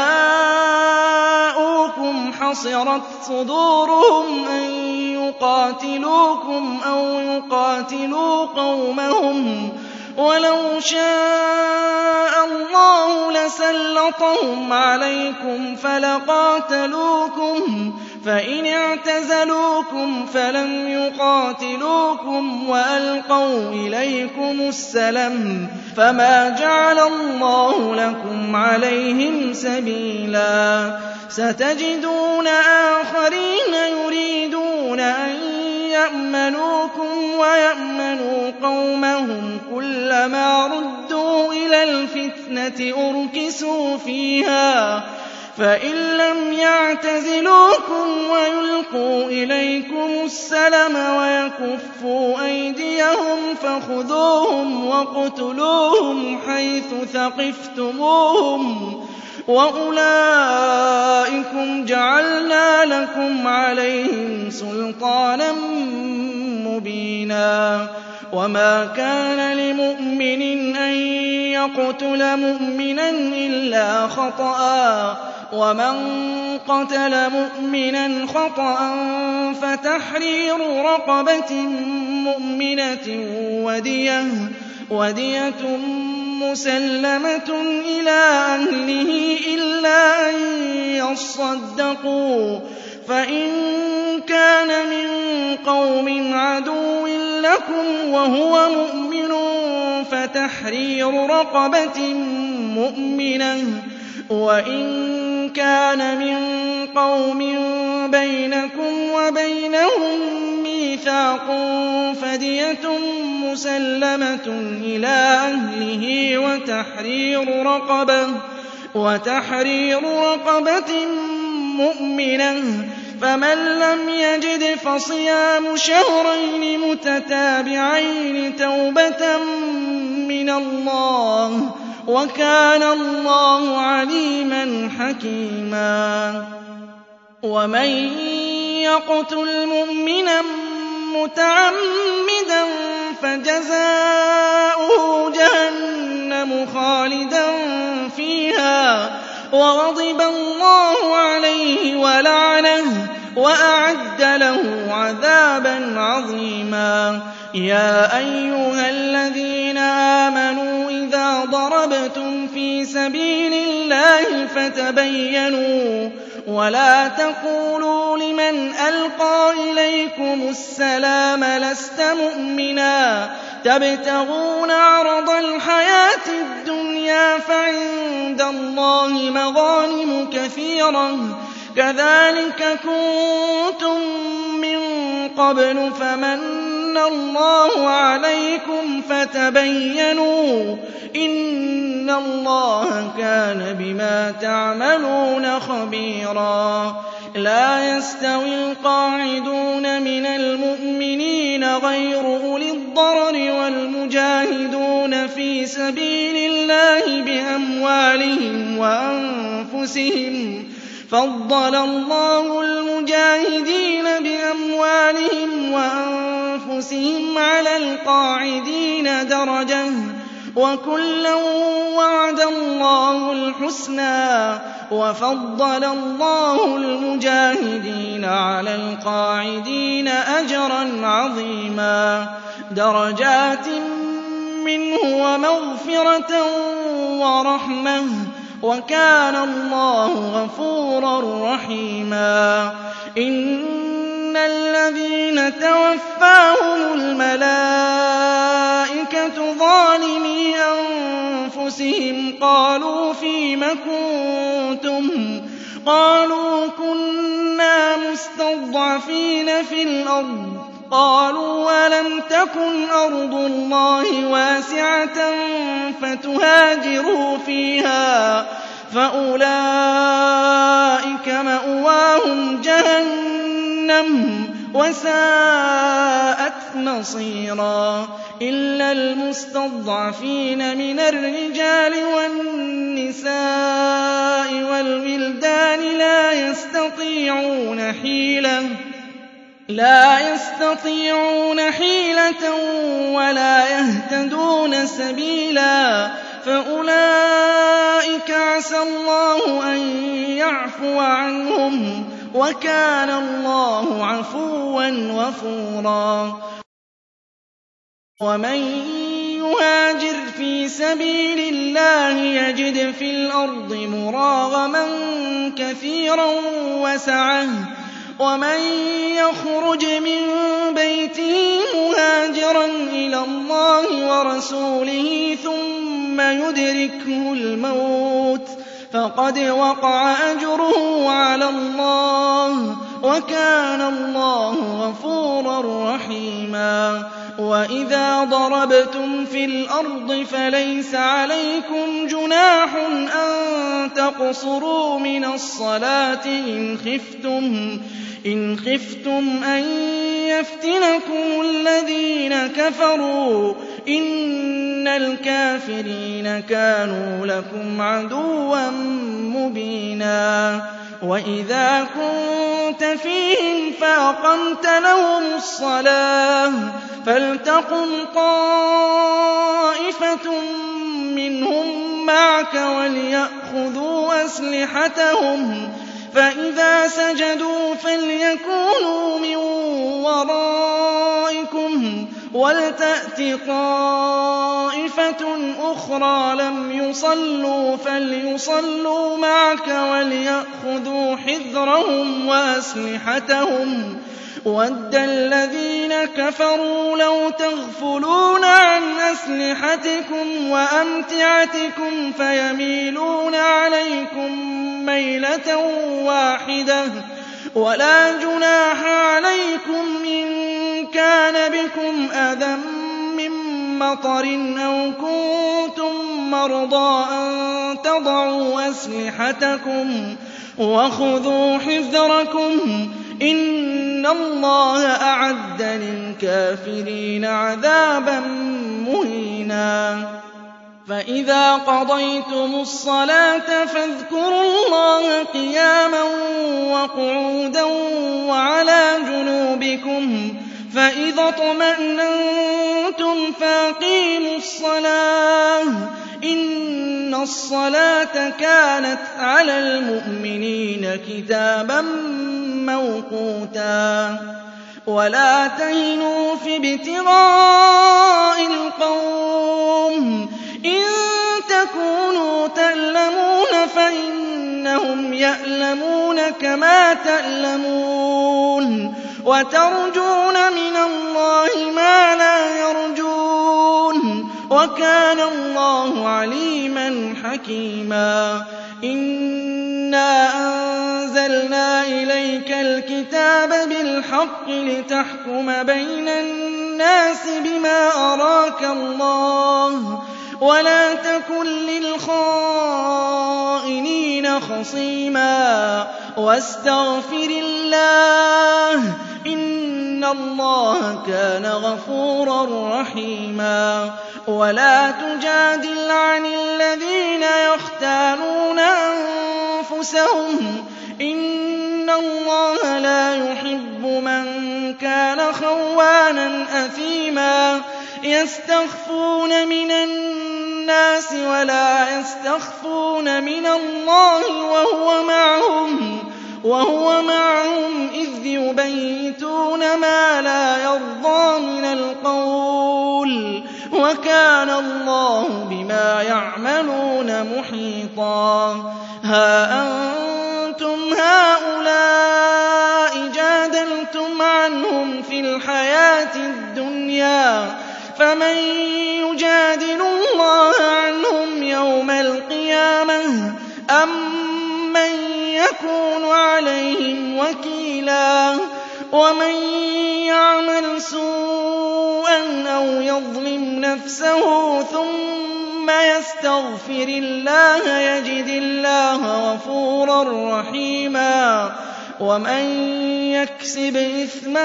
جَاءُوكُمْ حَصِرَتْ صُدُورُهُمْ أَن يُقَاتِلُوكُمْ أَوْ يُقَاتِلُوا قَوْمَهُمْ ۚ وَلَوْ شَاءَ اللَّهُ لَسَلَّطَهُمْ عَلَيْكُمْ فَلَقَاتَلُوكُمْ ۚ فَإِنِ اعْتَزَلُوكُمْ فَلَمْ يُقَاتِلُوكُمْ وَأَلْقَوْا إِلَيْكُمُ السَّلَمَ فَمَا جَعَلَ اللَّهُ لَكُمْ عَلَيْهِمْ سَبِيلًا سَتَجِدُونَ آخَرِينَ يُرِيدُونَ أَن يَأْمَنُوكُمْ وَيَأْمَنُوا قَوْمَهُمْ كُلَّمَا رُدُّوا إِلَى الْفِتْنَةِ أُرْكِسُوا فِيهَا فَإِن لَّمْ يَعْتَزِلُوكُمْ وَيُلْقُوا إِلَيْكُمُ السَّلَمَ وَيَكُفُّوا أَيْدِيَهُمْ فَخُذُوهُمْ وَاقْتُلُوهُمْ حَيْثُ ثَقِفْتُمُوهُمْ ۚ وَأُولَٰئِكُمْ جَعَلْنَا لَكُمْ عَلَيْهِمْ سُلْطَانًا مُّبِينًا وَمَا كَانَ لِمُؤْمِنٍ أَن يَقْتُلَ مُؤْمِنًا إِلَّا خَطَأً ۚ وَمَن قَتَلَ مُؤْمِنًا خَطَأً فَتَحْرِيرُ رَقَبَةٍ مُؤْمِنَةٍ وَدِيَةٌ وَدِيَةٌ مُّسَلَّمَةٌ إِلَىٰ أَهْلِهِ إِلَّا أَن يَصَّدَّقُوا ۚ فَإِن كَانَ مِن قَوْمٍ عَدُوٍّ لَّكُمْ وَهُوَ مُؤْمِنٌ فَتَحْرِيرُ رَقَبَةٍ مُّؤْمِنَةٍ ۖ وَإِن كَانَ مِن قَوْمٍ بَيْنَكُمْ وَبَيْنَهُم مِّيثَاقٌ فَدِيَةٌ مُّسَلَّمَةٌ إِلَىٰ أَهْلِهِ وَتَحْرِيرُ رَقَبَةٍ وَتَحْرِيرُ رَقَبَةٍ مُّؤْمِنَةٍ ۖ فَمَن لَّمْ يَجِدْ فَصِيَامُ شَهْرَيْنِ مُتَتَابِعَيْنِ تَوْبَةً مِّنَ اللَّهِ ۗ وَكَانَ اللَّهُ عَلِيمًا حَكِيمًا. وَمَن يَقْتُلْ مُؤْمِنًا مُّتَعَمِّدًا فَجَزَاؤُهُ جَهَنَّمُ خَالِدًا فِيهَا وَغَضِبَ اللَّهُ عَلَيْهِ وَلَعَنَهُ وَأَعَدَّ لَهُ عَذَابًا عَظِيمًا. يَا أَيُّهَا الَّذِينَ آمَنُوا إِذَا ضَرَبْتُمْ فِي سَبِيلِ اللَّهِ فَتَبَيَّنُوا وَلَا تَقُولُوا لِمَنْ أَلْقَىٰ إِلَيْكُمُ السَّلَامَ لَسْتَ مُؤْمِنًا تَبْتَغُونَ عَرَضَ الْحَيَاةِ الدُّنْيَا فَعِندَ اللَّهِ مَغَانِمُ كَثِيرَةٌ ۚ كَذَٰلِكَ كُنتُم مِّن قَبْلُ فَمَنَّ اللَّهُ عَلَيْكُمْ فَتَبَيَّنُوا ۚ إِنَّ اللَّهَ كَانَ بِمَا تَعْمَلُونَ خَبِيرًا. لَّا يَسْتَوِي الْقَاعِدُونَ مِنَ الْمُؤْمِنِينَ غَيْرُ أُولِي الضَّرَرِ وَالْمُجَاهِدُونَ فِي سَبِيلِ اللَّهِ بِأَمْوَالِهِمْ وَأَنفُسِهِمْ ۚ فَضَّلَ اللَّهُ الْمُجَاهِدِينَ بِأَمْوَالِهِمْ وَأَنفُسِهِمْ عَلَى الْقَاعِدِينَ دَرَجَةً ۚ وَكُلًّا وَعَدَ اللَّهُ الْحُسْنَىٰ ۚ وَفَضَّلَ اللَّهُ الْمُجَاهِدِينَ عَلَى الْقَاعِدِينَ أَجْرًا عَظِيمًا دَرَجَاتٍ مِّنْهُ وَمَغْفِرَةً وَرَحْمَةً ۚ وَكَانَ اللَّهُ غَفُورًا رَّحِيمًا. إِنَّ الَّذِينَ تَوَفَّاهُمُ الْمَلَائِكَةُ ظَالِمِي أَنفُسِهِمْ قَالُوا فِيمَ كُنتُمْ ۖ قَالُوا كُنَّا مُسْتَضْعَفِينَ فِي الْأَرْضِ ۚ قَالُوا أَلَمْ تَكُنْ أَرْضُ اللَّهِ وَاسِعَةً فَتُهَاجِرُوا فِيهَا ۚ فَأُولَٰئِكَ مَأْوَاهُمْ جَهَنَّمُ ۖ وَسَاءَتْ مَصِيرًا. إِلَّا الْمُسْتَضْعَفِينَ مِنَ الرِّجَالِ وَالنِّسَاءِ وَالْوِلْدَانِ لَا يَسْتَطِيعُونَ حِيلَةً لَا يستطيعون حِيلَةً وَلَا يَهْتَدُونَ سَبِيلًا، فَأُولَٰئِكَ عَسَى اللَّهُ أَن يَعْفُوَ عَنْهُمْ ۚ وَكَانَ اللَّهُ عَفُوًّا غَفُورًا. وَمَن يُهَاجِرْ فِي سَبِيلِ اللَّهِ يَجِدْ فِي الْأَرْضِ مُرَاغَمًا كَثِيرًا وَسَعَةً، وَمَن يَخْرُجْ مِن بَيْتِهِ مُهَاجِرًا إِلَى اللَّهِ وَرَسُولِهِ ثُمَّ يُدْرِكْهُ الْمَوْتُ فَقَدْ وَقَعَ أَجْرُهُ عَلَى اللَّهِ ۗ وَكَانَ اللَّهُ غَفُورًا رَّحِيمًا. وَإِذَا ضَرَبْتُمْ فِي الْأَرْضِ فَلَيْسَ عَلَيْكُمْ جُنَاحٌ أَن تَقْصُرُوا مِنَ الصَّلَاةِ إِنْ خِفْتُمْ إِنْ خِفْتُمْ أَن يَفْتِنَكُمُ الَّذِينَ كَفَرُوا ۚ إِنَّ الْكَافِرِينَ كَانُوا لَكُمْ عَدُوًّا مُّبِينًا. وَإِذَا كُنتَ فِيهِمْ فَأَقَمْتَ لَهُمُ الصَّلَاةَ فَلْتَقُمْ طَائِفَةٌ مِّنْهُم مَّعَكَ وَلْيَأْخُذُوا أَسْلِحَتَهُمْ ۖ فَإِذَا سَجَدُوا فَلْيَكُونُوا مِن وَرَائِكُمْ وَلْتَأْتِ طَائِفَةٌ أُخْرَىٰ لَمْ يُصَلُّوا فَلْيُصَلُّوا مَعَكَ وَلْيَأْخُذُوا حِذْرَهُمْ وَأَسْلِحَتَهُمْ ۗ وَدَّ الَّذِينَ كَفَرُوا لَوْ تَغْفُلُونَ عَنْ أَسْلِحَتِكُمْ وَأَمْتِعَتِكُمْ فَيَمِيلُونَ عَلَيْكُم مَّيْلَةً وَاحِدَةً ۚ وَلَا جُنَاحَ عَلَيْكُمْ إِن كَانَ بِكُمْ أَذًى مِّن مَّطَرٍ أَوْ كُنتُم مَّرْضَىٰ أَن تَضَعُوا أَسْلِحَتَكُمْ ۖ وَخُذُوا حِذْرَكُمْ ۗ إِنَّ اللَّهَ أَعَدَّ لِلْكَافِرِينَ عَذَابًا مُّهِينًا. فَإِذَا قَضَيْتُمُ الصَّلَاةَ فَاذْكُرُوا اللَّهَ قِيَامًا وَقُعُودًا وَعَلَىٰ جُنُوبِكُمْ ۚ فَإِذَا اطْمَأْنَنتُمْ فَأَقِيمُوا الصَّلَاةَ ۚ إِنَّ الصَّلَاةَ كَانَتْ عَلَى الْمُؤْمِنِينَ كِتَابًا مَّوْقُوتًا. وَلَا تَهِنُوا فِي ابْتِغَاءِ الْقَوْمِ ۖ إِن تَكُونُوا تَأْلَمُونَ فَإِنَّهُمْ يَأْلَمُونَ كَمَا تَأْلَمُونَ وَتَرْجُونَ مِنَ اللَّهِ مَا لَا يَرْجُونَ ۗ وَكَانَ اللَّهُ عَلِيمًا حَكِيمًا. إِنَّا أَنزَلْنَا إِلَيْكَ الْكِتَابَ بِالْحَقِّ لِتَحْكُمَ بَيْنَ النَّاسِ بِمَا أَرَاكَ اللَّهُ ۚ وَلَا تَكُن لِّلْخَائِنِينَ خَصِيمًا، وَاسْتَغْفِرِ اللَّهَ ۖ إِنَّ اللَّهَ كَانَ غَفُورًا رَّحِيمًا. وَلَا تُجَادِلْ عَنِ الَّذِينَ يَخْتَانُونَ أَنفُسَهُمْ ۚ إِنَّ اللَّهَ لَا يُحِبُّ مَن كَانَ خَوَّانًا أَثِيمًا. يَسْتَخْفُونَ مِنَ النَّاسِ وَلَا يَسْتَخْفُونَ مِنَ اللَّهِ وَهُوَ مَعَهُمْ وَهُوَ مَعَهُمْ إِذْ يُبَيِّتُونَ مَا لَا يَرْضَىٰ مِنَ الْقَوْلِ ۚ وَكَانَ اللَّهُ بِمَا يَعْمَلُونَ مُحِيطًا. هَا أَنتُمْ هَٰؤُلَاءِ جَادَلْتُمْ عَنْهُمْ فِي الْحَيَاةِ الدُّنْيَا، فَمَن يُجَادِلُ اللَّهَ عَنْهُمْ يَوْمَ الْقِيَامَةِ أَم مَّن يَكُونُ عَلَيْهِمْ وَكِيلًا؟ وَمَن يَعْمَلْ سُوءًا أَوْ يَظْلِمْ نَفْسَهُ ثُمَّ يَسْتَغْفِرِ اللَّهَ يَجِدِ اللَّهَ غَفُورًا رَّحِيمًا. وَمَن يَكْسِبْ إِثْمًا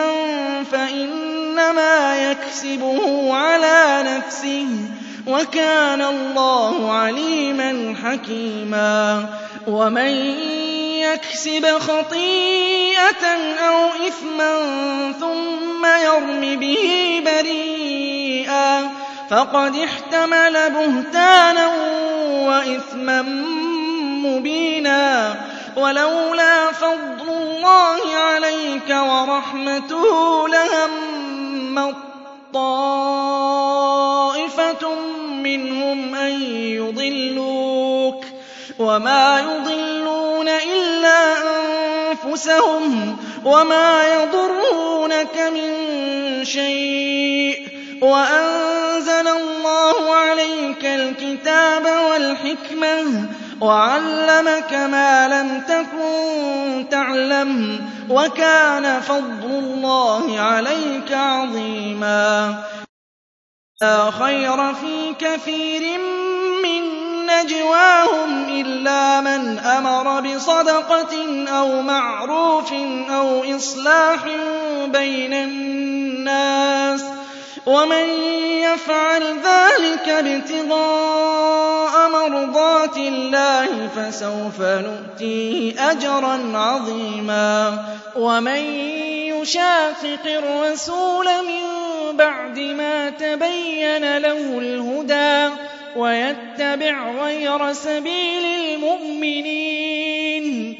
فَإِنَّمَا يَكْسِبُهُ عَلَىٰ نَفْسِهِ ۚ وَكَانَ اللَّهُ عَلِيمًا حَكِيمًا. وَمَن يَكْسِبْ خَطِيئَةً أَوْ إِثْمًا ثُمَّ يَرْمِ بِهِ بَرِيئًا فَقَدِ احْتَمَلَ بُهْتَانًا وَإِثْمًا مُّبِينًا. وَلَوْلَا فَضْلُ اللَّهِ عَلَيْكَ وَرَحْمَتُهُ لَهَمَّت طَّائِفَةٌ مِّنْهُمْ أَن يُضِلُّوكَ ۖ وَمَا يُضِلُّونَ إِلَّا أَنفُسَهُمْ وَمَا يَضُرُّونَكَ مِن شَيْءٍ ۚ وَأَنزَلَ اللَّهُ عَلَيْكَ الْكِتَابَ وَالْحِكْمَةَ وَعَلَّمَكَ مَا لَمْ تَكُن تَعْلَمُ ۚ وَكَانَ فَضْلُ اللَّهِ عَلَيْكَ عَظِيمًا. لَّا خَيْرَ فِي كَثِيرٍ مِّن نَّجْوَاهُمْ إِلَّا مَنْ أَمَرَ بِصَدَقَةٍ أَوْ مَعْرُوفٍ أَوْ إِصْلَاحٍ بَيْنَ النَّاسِ ۚ وَمَن يَفْعَلْ ذَٰلِكَ ابْتِغَاءَ مَرْضَاتِ اللَّهِ فَسَوْفَ نُؤْتِيهِ أَجْرًا عَظِيمًا. وَمَن يُشَاقِقِ الرَّسُولَ مِن بَعْدِ مَا تَبَيَّنَ لَهُ الْهُدَىٰ وَيَتَّبِعْ غَيْرَ سَبِيلِ الْمُؤْمِنِينَ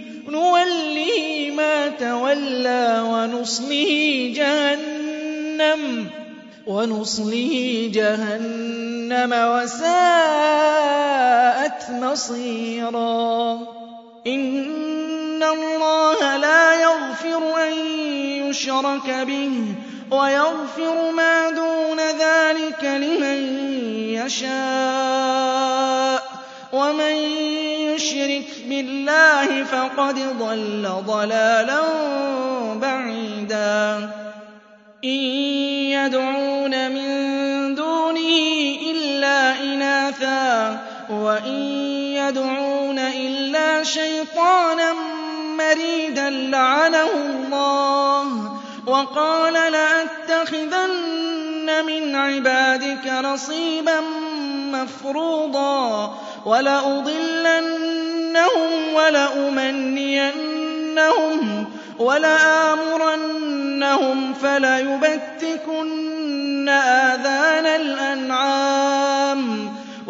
نُوَلِّهِ مَا تَوَلَّىٰ وَنُصْلِهِ جَهَنَّمَ ۖ وَنُصْلِهِ جَهَنَّمَ وَسَاءَتْ مَصِيرًا إِنَّ اللَّهَ لَا يَغْفِرُ أَن يُشْرَكَ بِهِ وَيَغْفِرُ مَا دُونَ ذَلِكَ لِمَن يَشَاءُ ۚ وَمَن يُشْرِكْ بِاللَّهِ فَقَدْ ضَلَّ ضَلَالًا بَعِيدًا إِن يَدْعُونَ مِن دُونِهِ إِلَّا إِنَاثًا وَإِن يَدْعُونَ إِلَّا شَيْطَانًا مَّرِيدًا لَّعَنَهُ اللَّهُ وَقَالَ لَأَتَّخِذَنَّ مِنْ عِبَادِكَ نَصِيبًا مَّفْرُوضًا وَلَأُضِلَّنَّهُمْ وَلَأُمَنِّيَنَّهُمْ وَلَآمُرَنَّهُمْ فَلَيُبَتِّكُنَّ آذَانَ الْأَنْعَامِ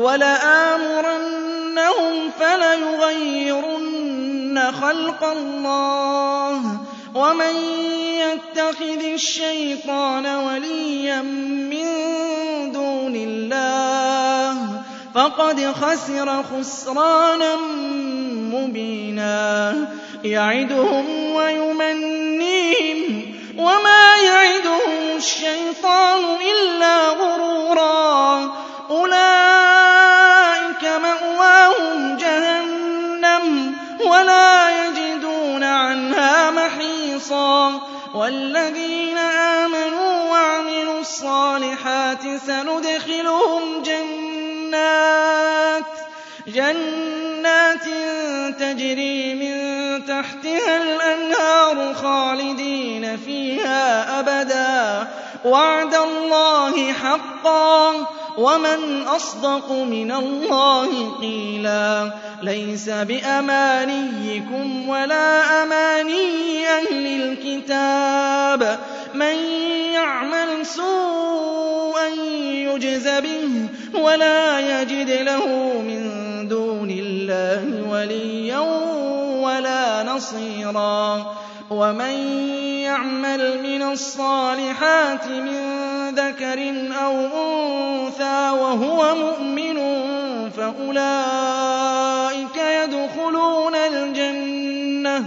وَلَآمُرَنَّهُمْ فَلَيُغَيِّرُنَّ خَلْقَ اللَّهِ ۚ وَمَن يَتَّخِذِ الشَّيْطَانَ وَلِيًّا مِّن دُونِ اللَّهِ فَقَدْ خَسِرَ خُسْرَانًا مُّبِينًا يَعِدُهُمْ وَيُمَنِّيهِمْ وَمَا يَعِدُهُمُ الشَّيْطَانُ إِلَّا غُرُورًا أُولَٰئِكَ مَأْوَاهُمْ جَهَنَّمُ وَلَا يَجِدُونَ عَنْهَا مَحِيصًا وَالَّذِينَ آمَنُوا وَعَمِلُوا الصَّالِحَاتِ سَنُدْخِلُهُمْ جَنَّاتٍ جَنَّاتٍ تَجْرِي مِن تَحْتِهَا الْأَنْهَارُ خَالِدِينَ فِيهَا أَبَدًا وَعْدَ اللَّهِ حَقًّا ۚ وَمَنْ أَصْدَقُ مِنَ اللَّهِ قِيلًا لَيْسَ بِأَمَانِيِّكُمْ وَلَا أَمَانِيِّ أَهْلِ الْكِتَابِ مَن يَعْمَلْ سُوءًا يُجْزَ بِهِ وَلَا يَجِدْ لَهُ مِن دُونِ اللَّهِ وَلِيًّا وَلَا نَصِيرًا وَمَن يَعْمَلْ مِنَ الصَّالِحَاتِ مِن ذَكَرٍ أَوْ أُنثَىٰ وَهُوَ مُؤْمِنٌ فَأُولَٰئِكَ يَدْخُلُونَ الْجَنَّةَ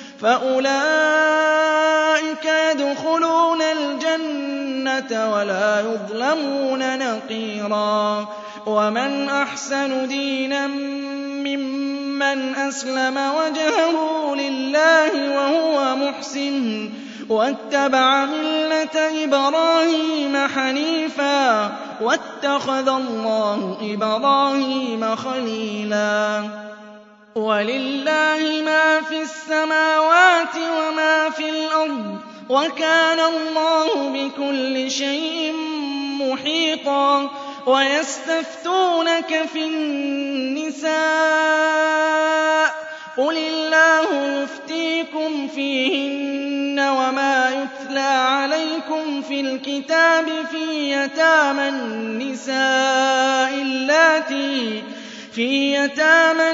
فَأُولَٰئِكَ يَدْخُلُونَ الْجَنَّةَ وَلَا يُظْلَمُونَ نَقِيرًا وَمَنْ أَحْسَنُ دِينًا مِّمَّنْ أَسْلَمَ وَجْهَهُ لِلَّهِ وَهُوَ مُحْسِنٌ وَاتَّبَعَ مِلَّةَ إِبْرَاهِيمَ حَنِيفًا وَاتَّخَذَ اللَّهُ إِبْرَاهِيمَ خَلِيلًا وَلِلَّهِ مَا فِي السَّمَاوَاتِ وَمَا فِي الْأَرْضِ وَكَانَ اللَّهُ بِكُلِّ شَيْءٍ مُّحِيطًا وَيَسْتَفْتُونَكَ فِي النِّسَاءِ قُلِ اللَّهُ يُفْتِيكُمْ فِيهِنَّ وَمَا يُتْلَىٰ عَلَيْكُمْ فِي الْكِتَابِ فِي يَتَامَى النِّسَاءِ اللَّاتِي في يتامى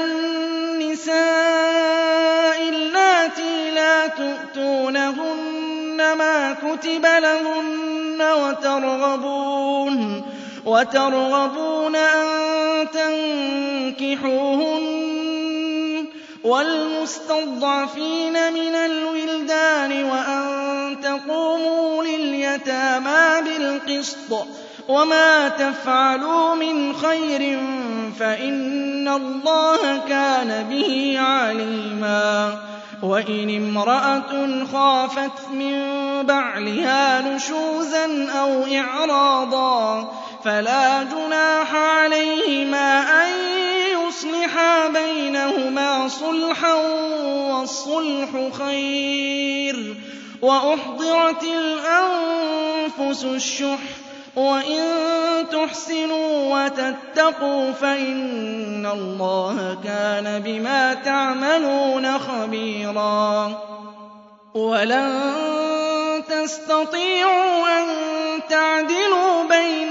النساء اللاتي لا تؤتونهن ما كتب لهن وترغبون, وترغبون أن تنكحوهن والمستضعفين من الولدان وأن تقوموا لليتامى بالقسط وما تفعلوا من خير فإن الله كان به عليما. وإن امرأة خافت من بعلها نشوزا أو إعراضا فلا جناح عليهما أن يصلحا بينهما صلحا والصلح خير. وأحضرت الأنفس الشح وإن تحسنوا وتتقوا فإن الله كان بما تعملون خبيرا. ولن تستطيعوا أن تعدلوا بين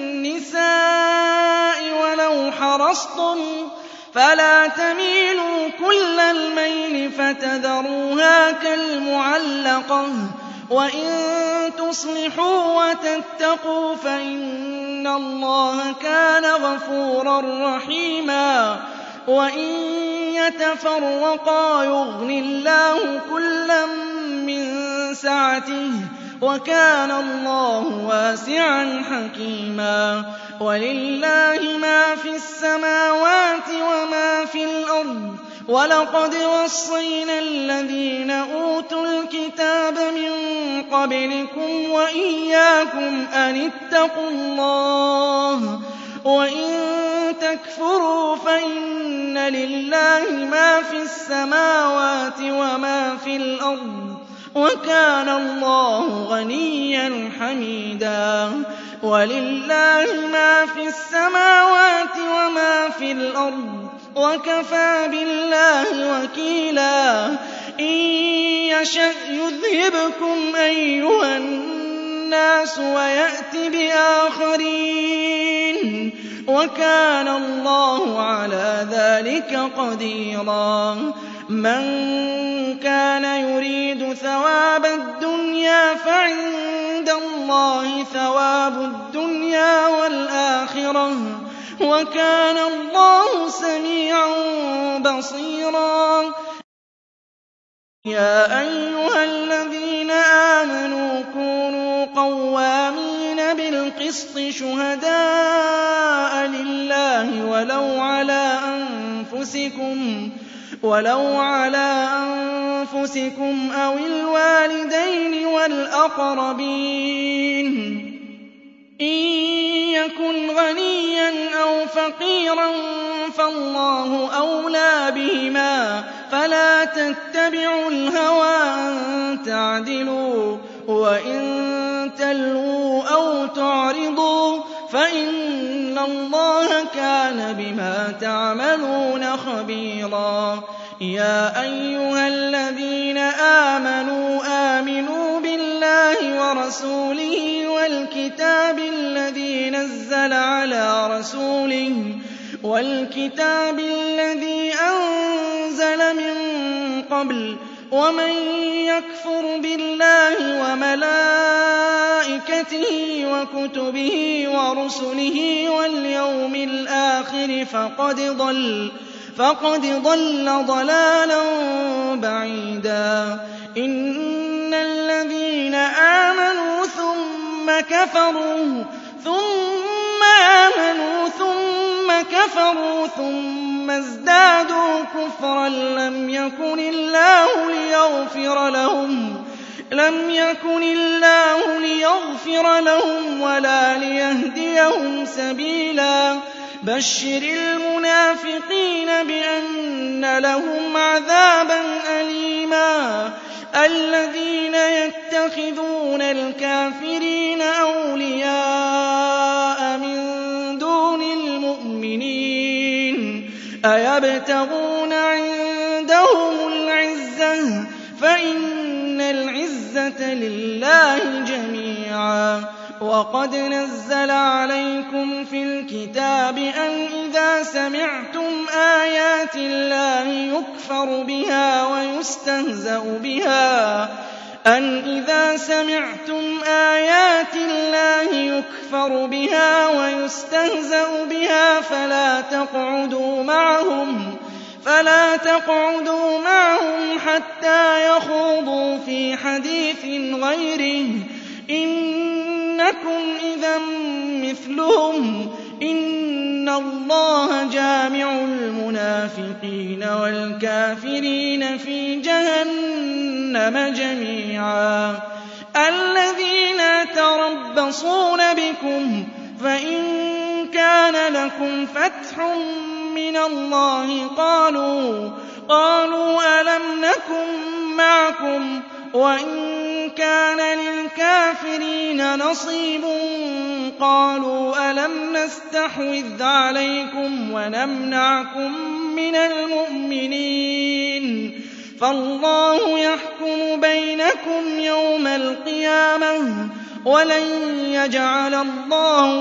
النساء ولو حرصتم فلا تميلوا كل الميل فتذروها كالمعلقة وَإِن تُصْلِحُوا وَتَتَّقُوا فَإِنَّ اللَّهَ كَانَ غَفُورًا رَّحِيمًا وَإِن يَتَفَرَّقَا يُغْنِ اللَّهُ كُلًّا مِّن سَعَتِهِ وَكَانَ اللَّهُ وَاسِعًا حَكِيمًا وَلِلَّهِ مَا فِي السَّمَاوَاتِ وَمَا فِي الْأَرْضِ وَلَقَدْ وَصَّيْنَا الَّذِينَ أُوتُوا الْكِتَابَ مِن قَبْلِكُمْ وَإِيَّاكُمْ أَنِ اتَّقُوا اللَّهَ وَإِن تَكْفُرُوا فَإِنَّ لِلَّهِ مَا فِي السَّمَاوَاتِ وَمَا فِي الْأَرْضِ وَكَانَ اللَّهُ غَنِيًّا حَمِيدًا وَلِلَّهِ مَا فِي السَّمَاوَاتِ وَمَا فِي الْأَرْضِ وَكَفَىٰ بِاللَّهِ وَكِيلًا إِن يَشَأْ يُذْهِبْكُمْ أَيُّهَا النَّاسُ وَيَأْتِ بِآخَرِينَ وَكَانَ اللَّهُ عَلَىٰ ذَٰلِكَ قَدِيرًا مَّن كَانَ يُرِيدُ ثَوَابَ الدُّنْيَا فَعِندَ اللَّهِ ثَوَابُ الدُّنْيَا وَالْآخِرَةِ ۚ وَكَانَ اللَّهُ سَمِيعًا بَصِيرًا يَا أَيُّهَا الَّذِينَ آمَنُوا كُونُوا قَوَّامِينَ بِالْقِسْطِ شُهَدَاءَ لِلَّهِ وَلَوْ عَلَىٰ أَنفُسِكُمْ ولو على أنفسكم أو الوالدين والأقربين إن يكن غنيا أو فقيرا فالله أولى بهما فلا تتبعوا الهوى أن تعدلوا وإن تلووا أو تعرضوا فإن الله كان بما تعملون خبيرا يا أيها الذين آمنوا آمنوا بالله ورسوله والكتاب الذي نزل على رسوله والكتاب الذي أنزل من قبل ومن يكفر بالله وملائكته وكتبه ورسله واليوم الآخر فقد ضل فقد ضل ضلالا بعيدا إن الذين آمنوا ثم كفروا ثم آمنوا ثم كفروا ثم ازدادوا كفرا لم يكن الله ليغفر لهم لم يكن الله ليغفر لهم ولا ليهديهم سبيلا بشر المنافقين بأن لهم عذابا أليما الذين يتخذون الكافرين أولياء من دون المؤمنين أيبتغون عندهم العزة فإن العزة لله جميعا وقد نزل عليكم في الكتاب أن إذا سمعتم آيات الله يكفر بها ويستهزأ بها أن إذا سمعتم آيات الله يكفر بها ويستهزأ بها فلا تقعدوا معهم فلا تقعدوا معهم حتى يخوضوا في حديث غيره إنكم إذا مثلهم إن الله جامع المنافقين والكافرين في جهنم جميعا الذين يتربصون بكم فإن كان لكم فتح من الله قالوا قالوا ألم نكن معكم وإن كان للكافرين نصيب قالوا ألم نستحوذ عليكم ونمنعكم من المؤمنين فالله يحكم بينكم يوم القيامة ولن يجعل الله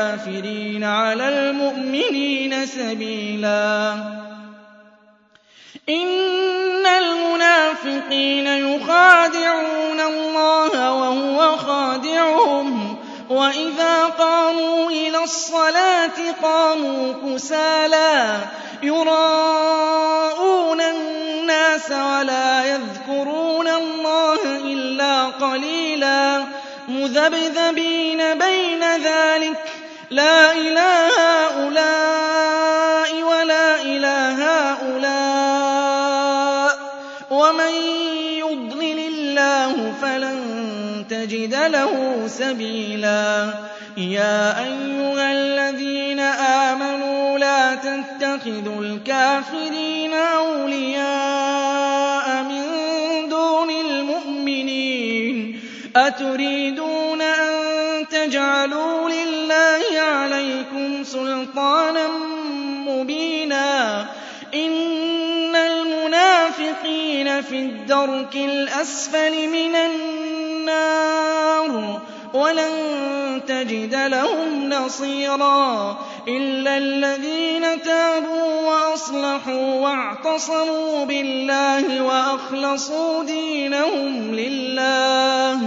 للكافرين على المؤمنين سبيلا إِنَّ الْمُنَافِقِينَ يُخَادِعُونَ اللَّهَ وَهُوَ خَادِعُهُمْ وَإِذَا قَامُوا إِلَى الصَّلَاةِ قَامُوا كُسَالَىٰ يُرَاءُونَ النَّاسَ وَلَا يَذْكُرُونَ اللَّهَ إِلَّا قَلِيلًا مُّذَبْذَبِينَ بَيْنَ ذَٰلِكَ لَا إِلَىٰ هَٰؤُلَاءِ وَلَا إِلَىٰ هَٰؤُلَاءِ وَمَن يُضْلِلِ اللَّهُ فَلَن تَجِدَ لَهُ سَبِيلًا يَا أَيُّهَا الَّذِينَ آمَنُوا لَا تَتَّخِذُوا الْكَافِرِينَ أَوْلِيَاءَ مِن دُونِ الْمُؤْمِنِينَ أَتُرِيدُونَ أَن تَجْعَلُوا لِلَّهِ عَلَيْكُمْ سُلْطَانًا مُّبِينًا إِنَّ الْمُنَافِقِينَ فِي الدَّرْكِ الْأَسْفَلِ مِنَ النَّارِ وَلَن تَجِدَ لَهُمْ نَصِيرًا إِلَّا الَّذِينَ تَابُوا وَأَصْلَحُوا وَاعْتَصَمُوا بِاللَّهِ وَأَخْلَصُوا دِينَهُمْ لِلَّهِ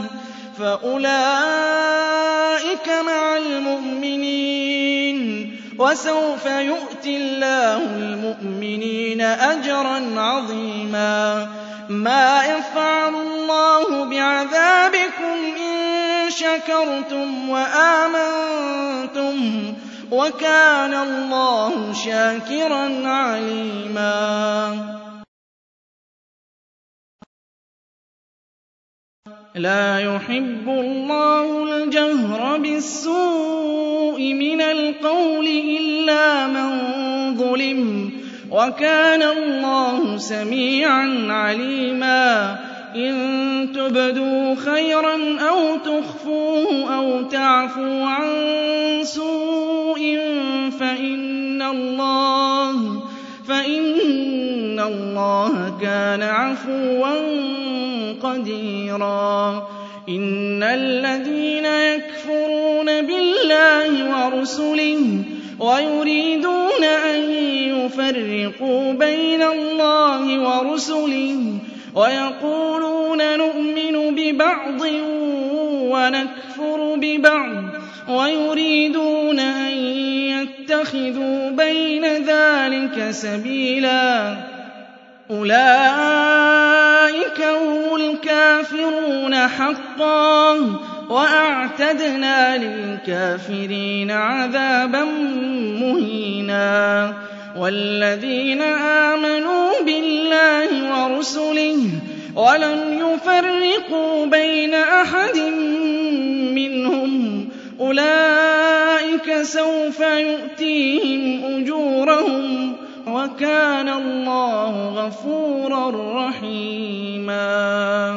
فَأُولَٰئِكَ مَعَ الْمُؤْمِنِينَ وَسَوْفَ يُؤْتِ اللَّهُ الْمُؤْمِنِينَ أَجْرًا عَظِيمًا مَا يَفْعَلُ اللَّهُ بِعَذَابِكُمْ إِن شَكَرْتُمْ وَآمَنتُمْ وَكَانَ اللَّهُ شَاكِرًا عَلِيمًا لَا يُحِبُّ اللَّهُ الْجَهْرَ بِالسُّوءِ مِنَ الْقَوْلِ إِلَّا مَن ظُلِمَ وَكَانَ اللَّهُ سَمِيعًا عَلِيمًا إِن تُبْدُوا خَيْرًا أَوْ تُخْفُوهُ أَوْ تَعْفُوا عَن سُوءٍ فَإِنَّ اللَّهَ فَإِنَّ اللَّهَ كَانَ عَفُوًّا قَدِيرًا إِنَّ الَّذِينَ يَكْفُرُونَ بِاللَّهِ وَرُسُلِهِ وَيُرِيدُونَ أَن يُفَرِّقُوا بَيْنَ اللَّهِ وَرُسُلِهِ وَيَقُولُونَ نُؤْمِنُ بِبَعْضٍ وَنَكْفُرُ بِبَعْضٍ وَيُرِيدُونَ أَن يَتَّخِذُوا بَيْنَ ذَٰلِكَ سَبِيلًا أُولَٰئِكَ هُمُ الْكَافِرُونَ حَقًّا وَأَعْتَدْنَا لِلْكَافِرِينَ عَذَابًا مُّهِينًا وَالَّذِينَ آمَنُوا بِاللَّهِ وَرُسُلِهِ وَلَمْ يُفَرِّقُوا بَيْنَ أَحَدٍ مِّنْهُمْ أُولَٰئِكَ سَوْفَ يُؤْتِيهِمْ أُجُورَهُمْ وَكَانَ اللَّهُ غَفُورًا رَّحِيمًا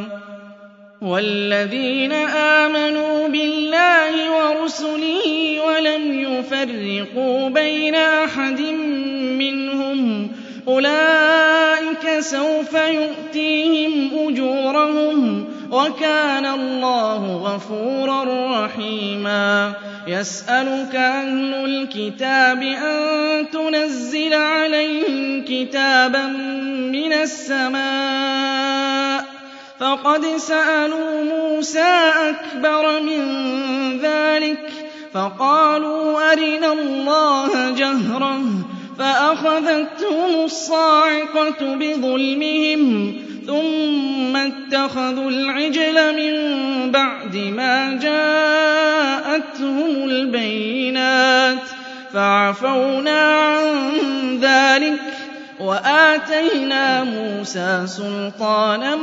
وَالَّذِينَ آمَنُوا بِاللَّهِ وَرُسُلِهِ وَلَمْ يُفَرِّقُوا بَيْنَ أَحَدٍ مِّنْهُمْ أُولَٰئِكَ سَوْفَ يُؤْتِيهِمْ أُجُورَهُمْ وَكَانَ اللَّهُ غَفُورًا رَّحِيمًا يَسْأَلُكَ أَهْلُ الْكِتَابِ أَن تُنَزِّلَ عَلَيْهِمْ كِتَابًا مِّنَ السَّمَاءِ فَقَدْ سَأَلُوا مُوسَىٰ أَكْبَرَ مِن ذَٰلِكَ فَقَالُوا أَرِنَا اللَّهَ جَهْرَةً فَأَخَذَتْهُمُ الصَّاعِقَةُ بِظُلْمِهِمْ ثُمَّ اتَّخَذُوا الْعِجْلَ مِن بَعْدِ مَا جَاءَتْهُمُ الْبَيِّنَاتُ فَعَفَوْنَا عَن ذَٰلِكَ وَآتَيْنَا مُوسَىٰ سُلْطَانًا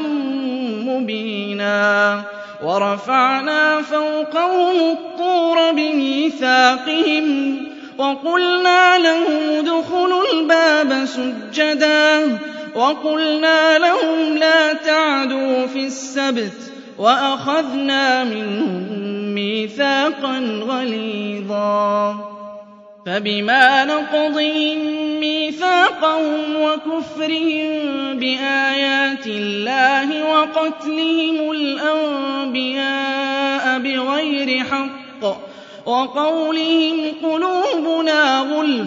مُّبِينًا وَرَفَعْنَا فَوْقَهُمُ الطُّورَ بِمِيثَاقِهِمْ وَقُلْنَا لَهُمُ ادْخُلُوا الْبَابَ سُجَّدًا وَقُلْنَا لَهُمْ لَا تَعْدُوا فِي السَّبْتِ وَأَخَذْنَا مِنْهُم مِّيثَاقًا غَلِيظًا فَبِمَا نَقْضِهِم مِّيثَاقَهُمْ وَكُفْرِهِم بِآيَاتِ اللَّهِ وَقَتْلِهِمُ الْأَنبِيَاءَ بِغَيْرِ حَقٍّ وَقَوْلِهِمْ قُلُوبُنَا غُلْفٌ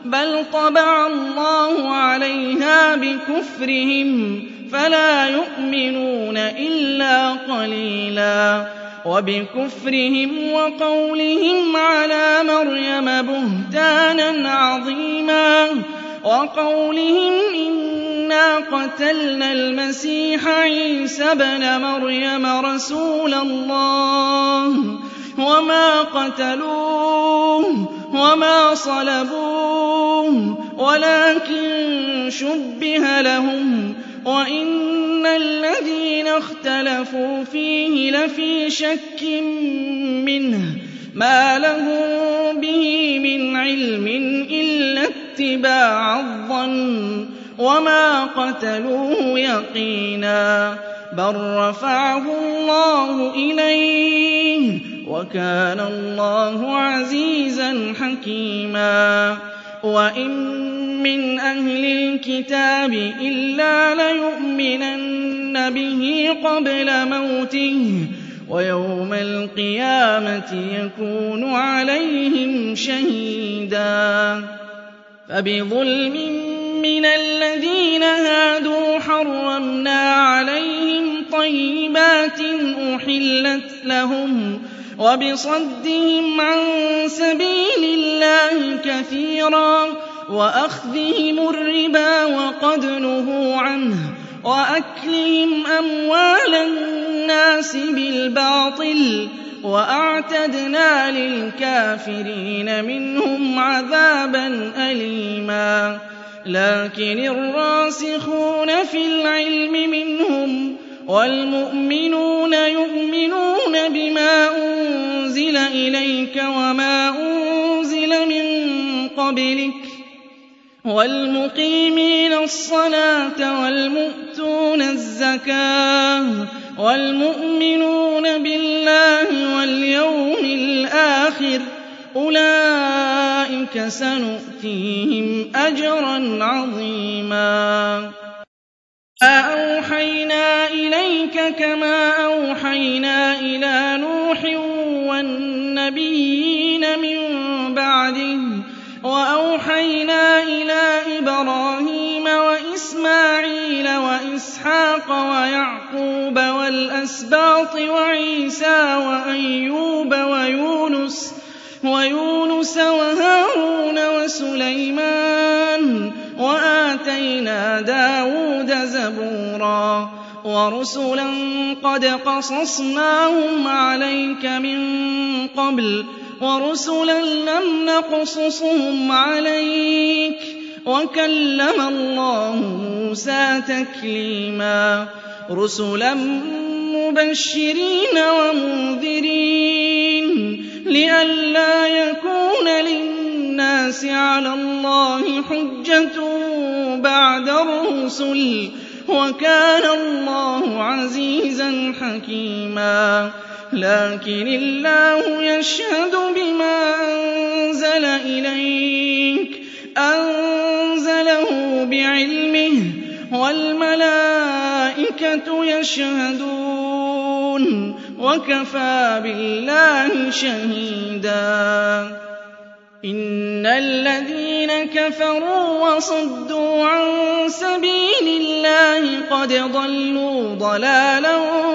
بَلْ طَبَعَ اللَّهُ عَلَيْهَا بِكُفْرِهِمْ فَلَا يُؤْمِنُونَ إِلَّا قَلِيلًا وَبِكُفْرِهِمْ وَقَوْلِهِمْ عَلَىٰ مَرْيَمَ بُهْتَانًا عَظِيمًا وَقَوْلِهِمْ إِنَّا قَتَلْنَا الْمَسِيحَ عِيسَى ابْنَ مَرْيَمَ رَسُولَ اللَّهِ وَمَا قَتَلُوهُ وَمَا صَلَبُوهُ وَلَٰكِن شُبِّهَ لَهُمْ وَإِنَّ الَّذِينَ اخْتَلَفُوا فِيهِ لَفِي شَكٍّ مِّنْهُ مَا لَهُم بِهِ مِنْ عِلْمٍ إِلَّا اتِّبَاعَ الظَّنِّ وَمَا قَتَلُوهُ يَقِينًا بَل رَّفَعَهُ اللَّهُ إِلَيْهِ وَكَانَ اللَّهُ عَزِيزًا حَكِيمًا وَإِن مِّنْ أَهْلِ الْكِتَابِ إِلَّا لَيُؤْمِنَنَّ بِهِ قَبْلَ مَوْتِهِ وَيَوْمَ الْقِيَامَةِ يَكُونُ عَلَيْهِمْ شَهِيدًا فَبِظُلْمٍ مِّنَ الَّذِينَ هَادُوا حَرَّمْنَا عَلَيْهِمْ طَيِّبَاتٍ أُحِلَّتْ لَهُمْ وَبِصَدِّهِمْ عَن سَبِيلِ اللَّهِ كَثِيرًا وَأَخْذِهِمُ الرِّبَا وَقَدْ نُهُوا عَنْهُ وَأَكْلِهِمْ أَمْوَالَ النَّاسِ بِالْبَاطِلِ وَأَعْتَدْنَا لِلْكَافِرِينَ مِنْهُمْ عَذَابًا أَلِيمًا لَكِنِ الرَّاسِخُونَ فِي الْعِلْمِ مِنْهُمْ وَالْمُؤْمِنُونَ يُؤْمِنُونَ بِمَا أُنزِلَ إِلَيْكَ وَمَا أُنزِلَ مِن قَبْلِكَ وَالْمُقِيمِينَ الصَّلَاةَ وَالْمُؤْتُونَ الزَّكَاةَ وَالْمُؤْمِنُونَ بِاللَّهِ وَالْيَوْمِ الْآخِرِ أُولَٰئِكَ سَنُؤْتِيهِمْ أَجْرًا عَظِيمًا أَوْحَيْنَا إِلَيْكَ كَمَا أَوْحَيْنَا إِلَىٰ نُوحٍ وَالنَّبِيِّينَ مِن بَعْدِهِ وَأَوْحَيْنَا إِلَىٰ إِبْرَاهِيمَ وَإِسْمَاعِيلَ وَإِسْحَاقَ وَيَعْقُوبَ وَالْأَسْبَاطِ وَعِيسَىٰ وَأَيُّوبَ وَيُونُسَ وَيُونُسَ وَهَارُونَ وَسُلَيْمَانَ وَآتَيْنَا دَاوُودَ زَبُورًا وَرُسُلًا قَدْ قَصَصْنَاهُمْ عَلَيْكَ مِن قَبْلُ وَرُسُلًا لَّمْ نَقْصُصْهُمْ عَلَيْكَ وَكَلَّمَ اللَّهُ مُوسَىٰ تَكْلِيمًا رُسُلًا مُّبَشِّرِينَ وَمُنذِرِينَ لِئَلَّا يَكُونَ لِلنَّاسِ عَلَى اللَّهِ حُجَّةٌ بَعْدَ الرُّسُلِ وَكَانَ اللَّهُ عَزِيزًا حَكِيمًا لَكِنِ اللَّهُ يَشْهَدُ بِمَا أَنزَلَ إِلَيْكَ أَنزَلَهُ بِعِلْمِهِ وَالْمَلَائِكَةُ يَشْهَدُونَ وَكَفَىٰ بِاللَّهِ شَهِيدًا إِنَّ الَّذِينَ كَفَرُوا وَصَدُّوا عَن سَبِيلِ اللَّهِ قَدْ ضَلُّوا ضَلَالًا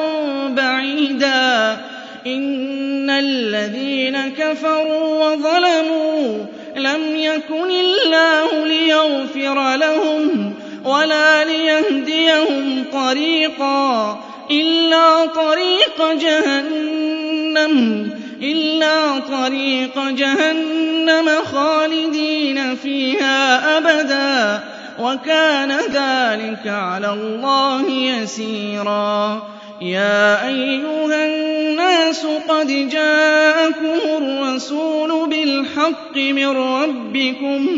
بَعِيدًا إِنَّ الَّذِينَ كَفَرُوا وَظَلَمُوا لَمْ يَكُنِ اللَّهُ لِيَغْفِرَ لَهُمْ وَلَا لِيَهْدِيَهُمْ طَرِيقًا إِلَّا طَرِيقَ جَهَنَّمَ إِلَّا طَرِيقَ جَهَنَّمَ خَالِدِينَ فِيهَا أَبَدًا وَكَانَ ذَٰلِكَ عَلَى اللَّهِ يَسِيرًا يَا أَيُّهَا النَّاسُ قَدْ جَاءَكُمُ الرَّسُولُ بِالْحَقِّ مِن رَّبِّكُمْ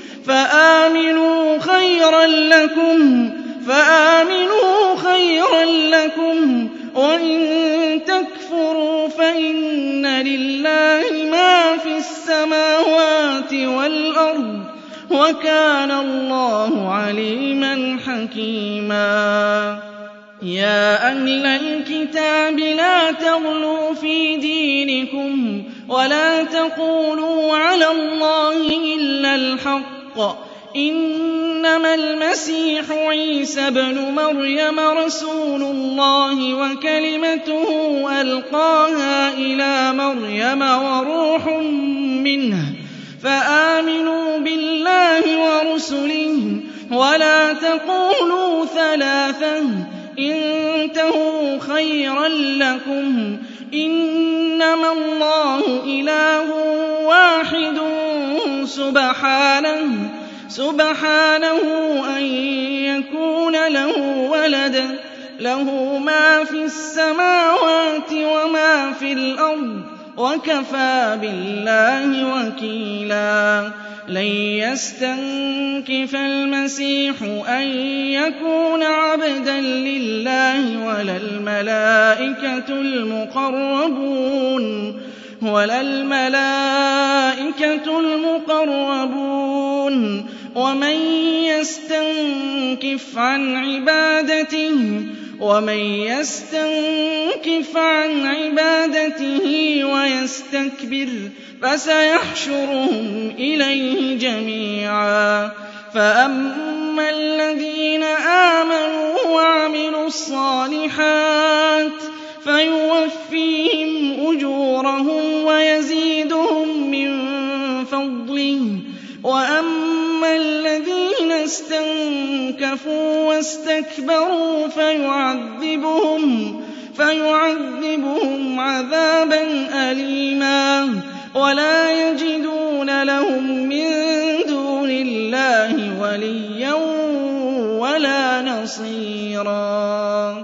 فَآمِنُوا خَيْرًا لَّكُمْ فَآمِنُوا خَيْرًا لَّكُمْ وَإِن تَكْفُرُوا فَإِنَّ لِلَّهِ مَا فِي السَّمَاوَاتِ وَالْأَرْضِ وَكَانَ اللَّهُ عَلِيمًا حَكِيمًا يَا أَهْلَ الْكِتَابِ لَا تَغْلُوا فِي دِينِكُمْ وَلَا تَقُولُوا عَلَى اللَّهِ إِلَّا الْحَقَّ إِنَّمَا الْمَسِيحُ عِيسَى ابْنُ مَرْيَمَ رَسُولُ اللَّهِ وَكَلِمَتُهُ أَلْقَاهَا إِلَىٰ مَرْيَمَ وَرُوحٌ مِّنْهُ ۖ فَآمِنُوا بِاللَّهِ وَرُسُلِهِ وَلَا تَقُولُوا ثَلَاثَةٌ ۚ انتهوا خيرا لكم، إنما الله إله واحد سبحانه سبحانه أن يكون له ولد، له ما في السماوات وما في الأرض، وكفى بالله وكيلا. لن يستنكف المسيح أن يكون عبدا لله ولا الملائكة المقربون ولا الملائكة المقربون ومن يستنكف عن عبادته ومن يستنكف عن عبادته ويستكبر فسيحشرهم إليه جميعا. فأما الذين آمنوا وعملوا الصالحات فيوفيهم أجورهم ويزيدهم من فضله، وأما الذين استنكفوا واستكبروا فيعذبهم فيعذبهم عذابا أليما ولا يجدون لهم من دون الله وليا ولا نصيرا.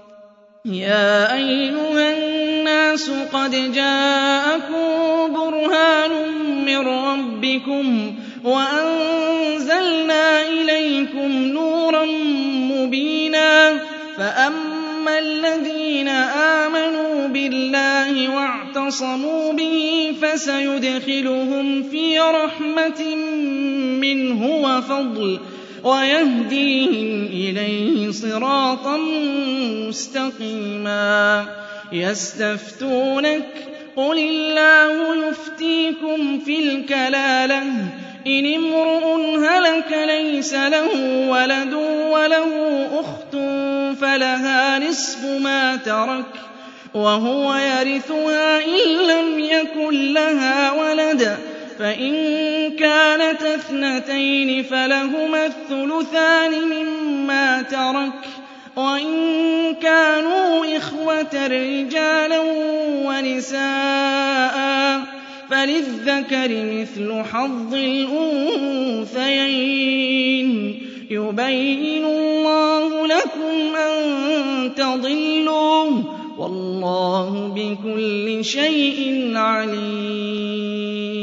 يا أيها الناس قد جاءكم برهان من ربكم وأنزلنا إليكم نورا مبينا. فأما الذين آمنوا بالله واعتصموا به فسيدخلهم في رحمة منه وفضل ويهديهم إليه صراطا مستقيما. يستفتونك قل الله يفتيكم في الكلالة إن امرؤ هلك ليس له ولد وله أخت فلها نصف ما ترك وهو يرثها إن لم يكن لها ولد، فإن كانت اثنتين فلهما الثلثان مما ترك، وإن كانوا إخوة رجالا ونساء فللذكر مثل حظ الأنثيين. يبين الله لكم أن تضلوا والله بكل شيء عليم.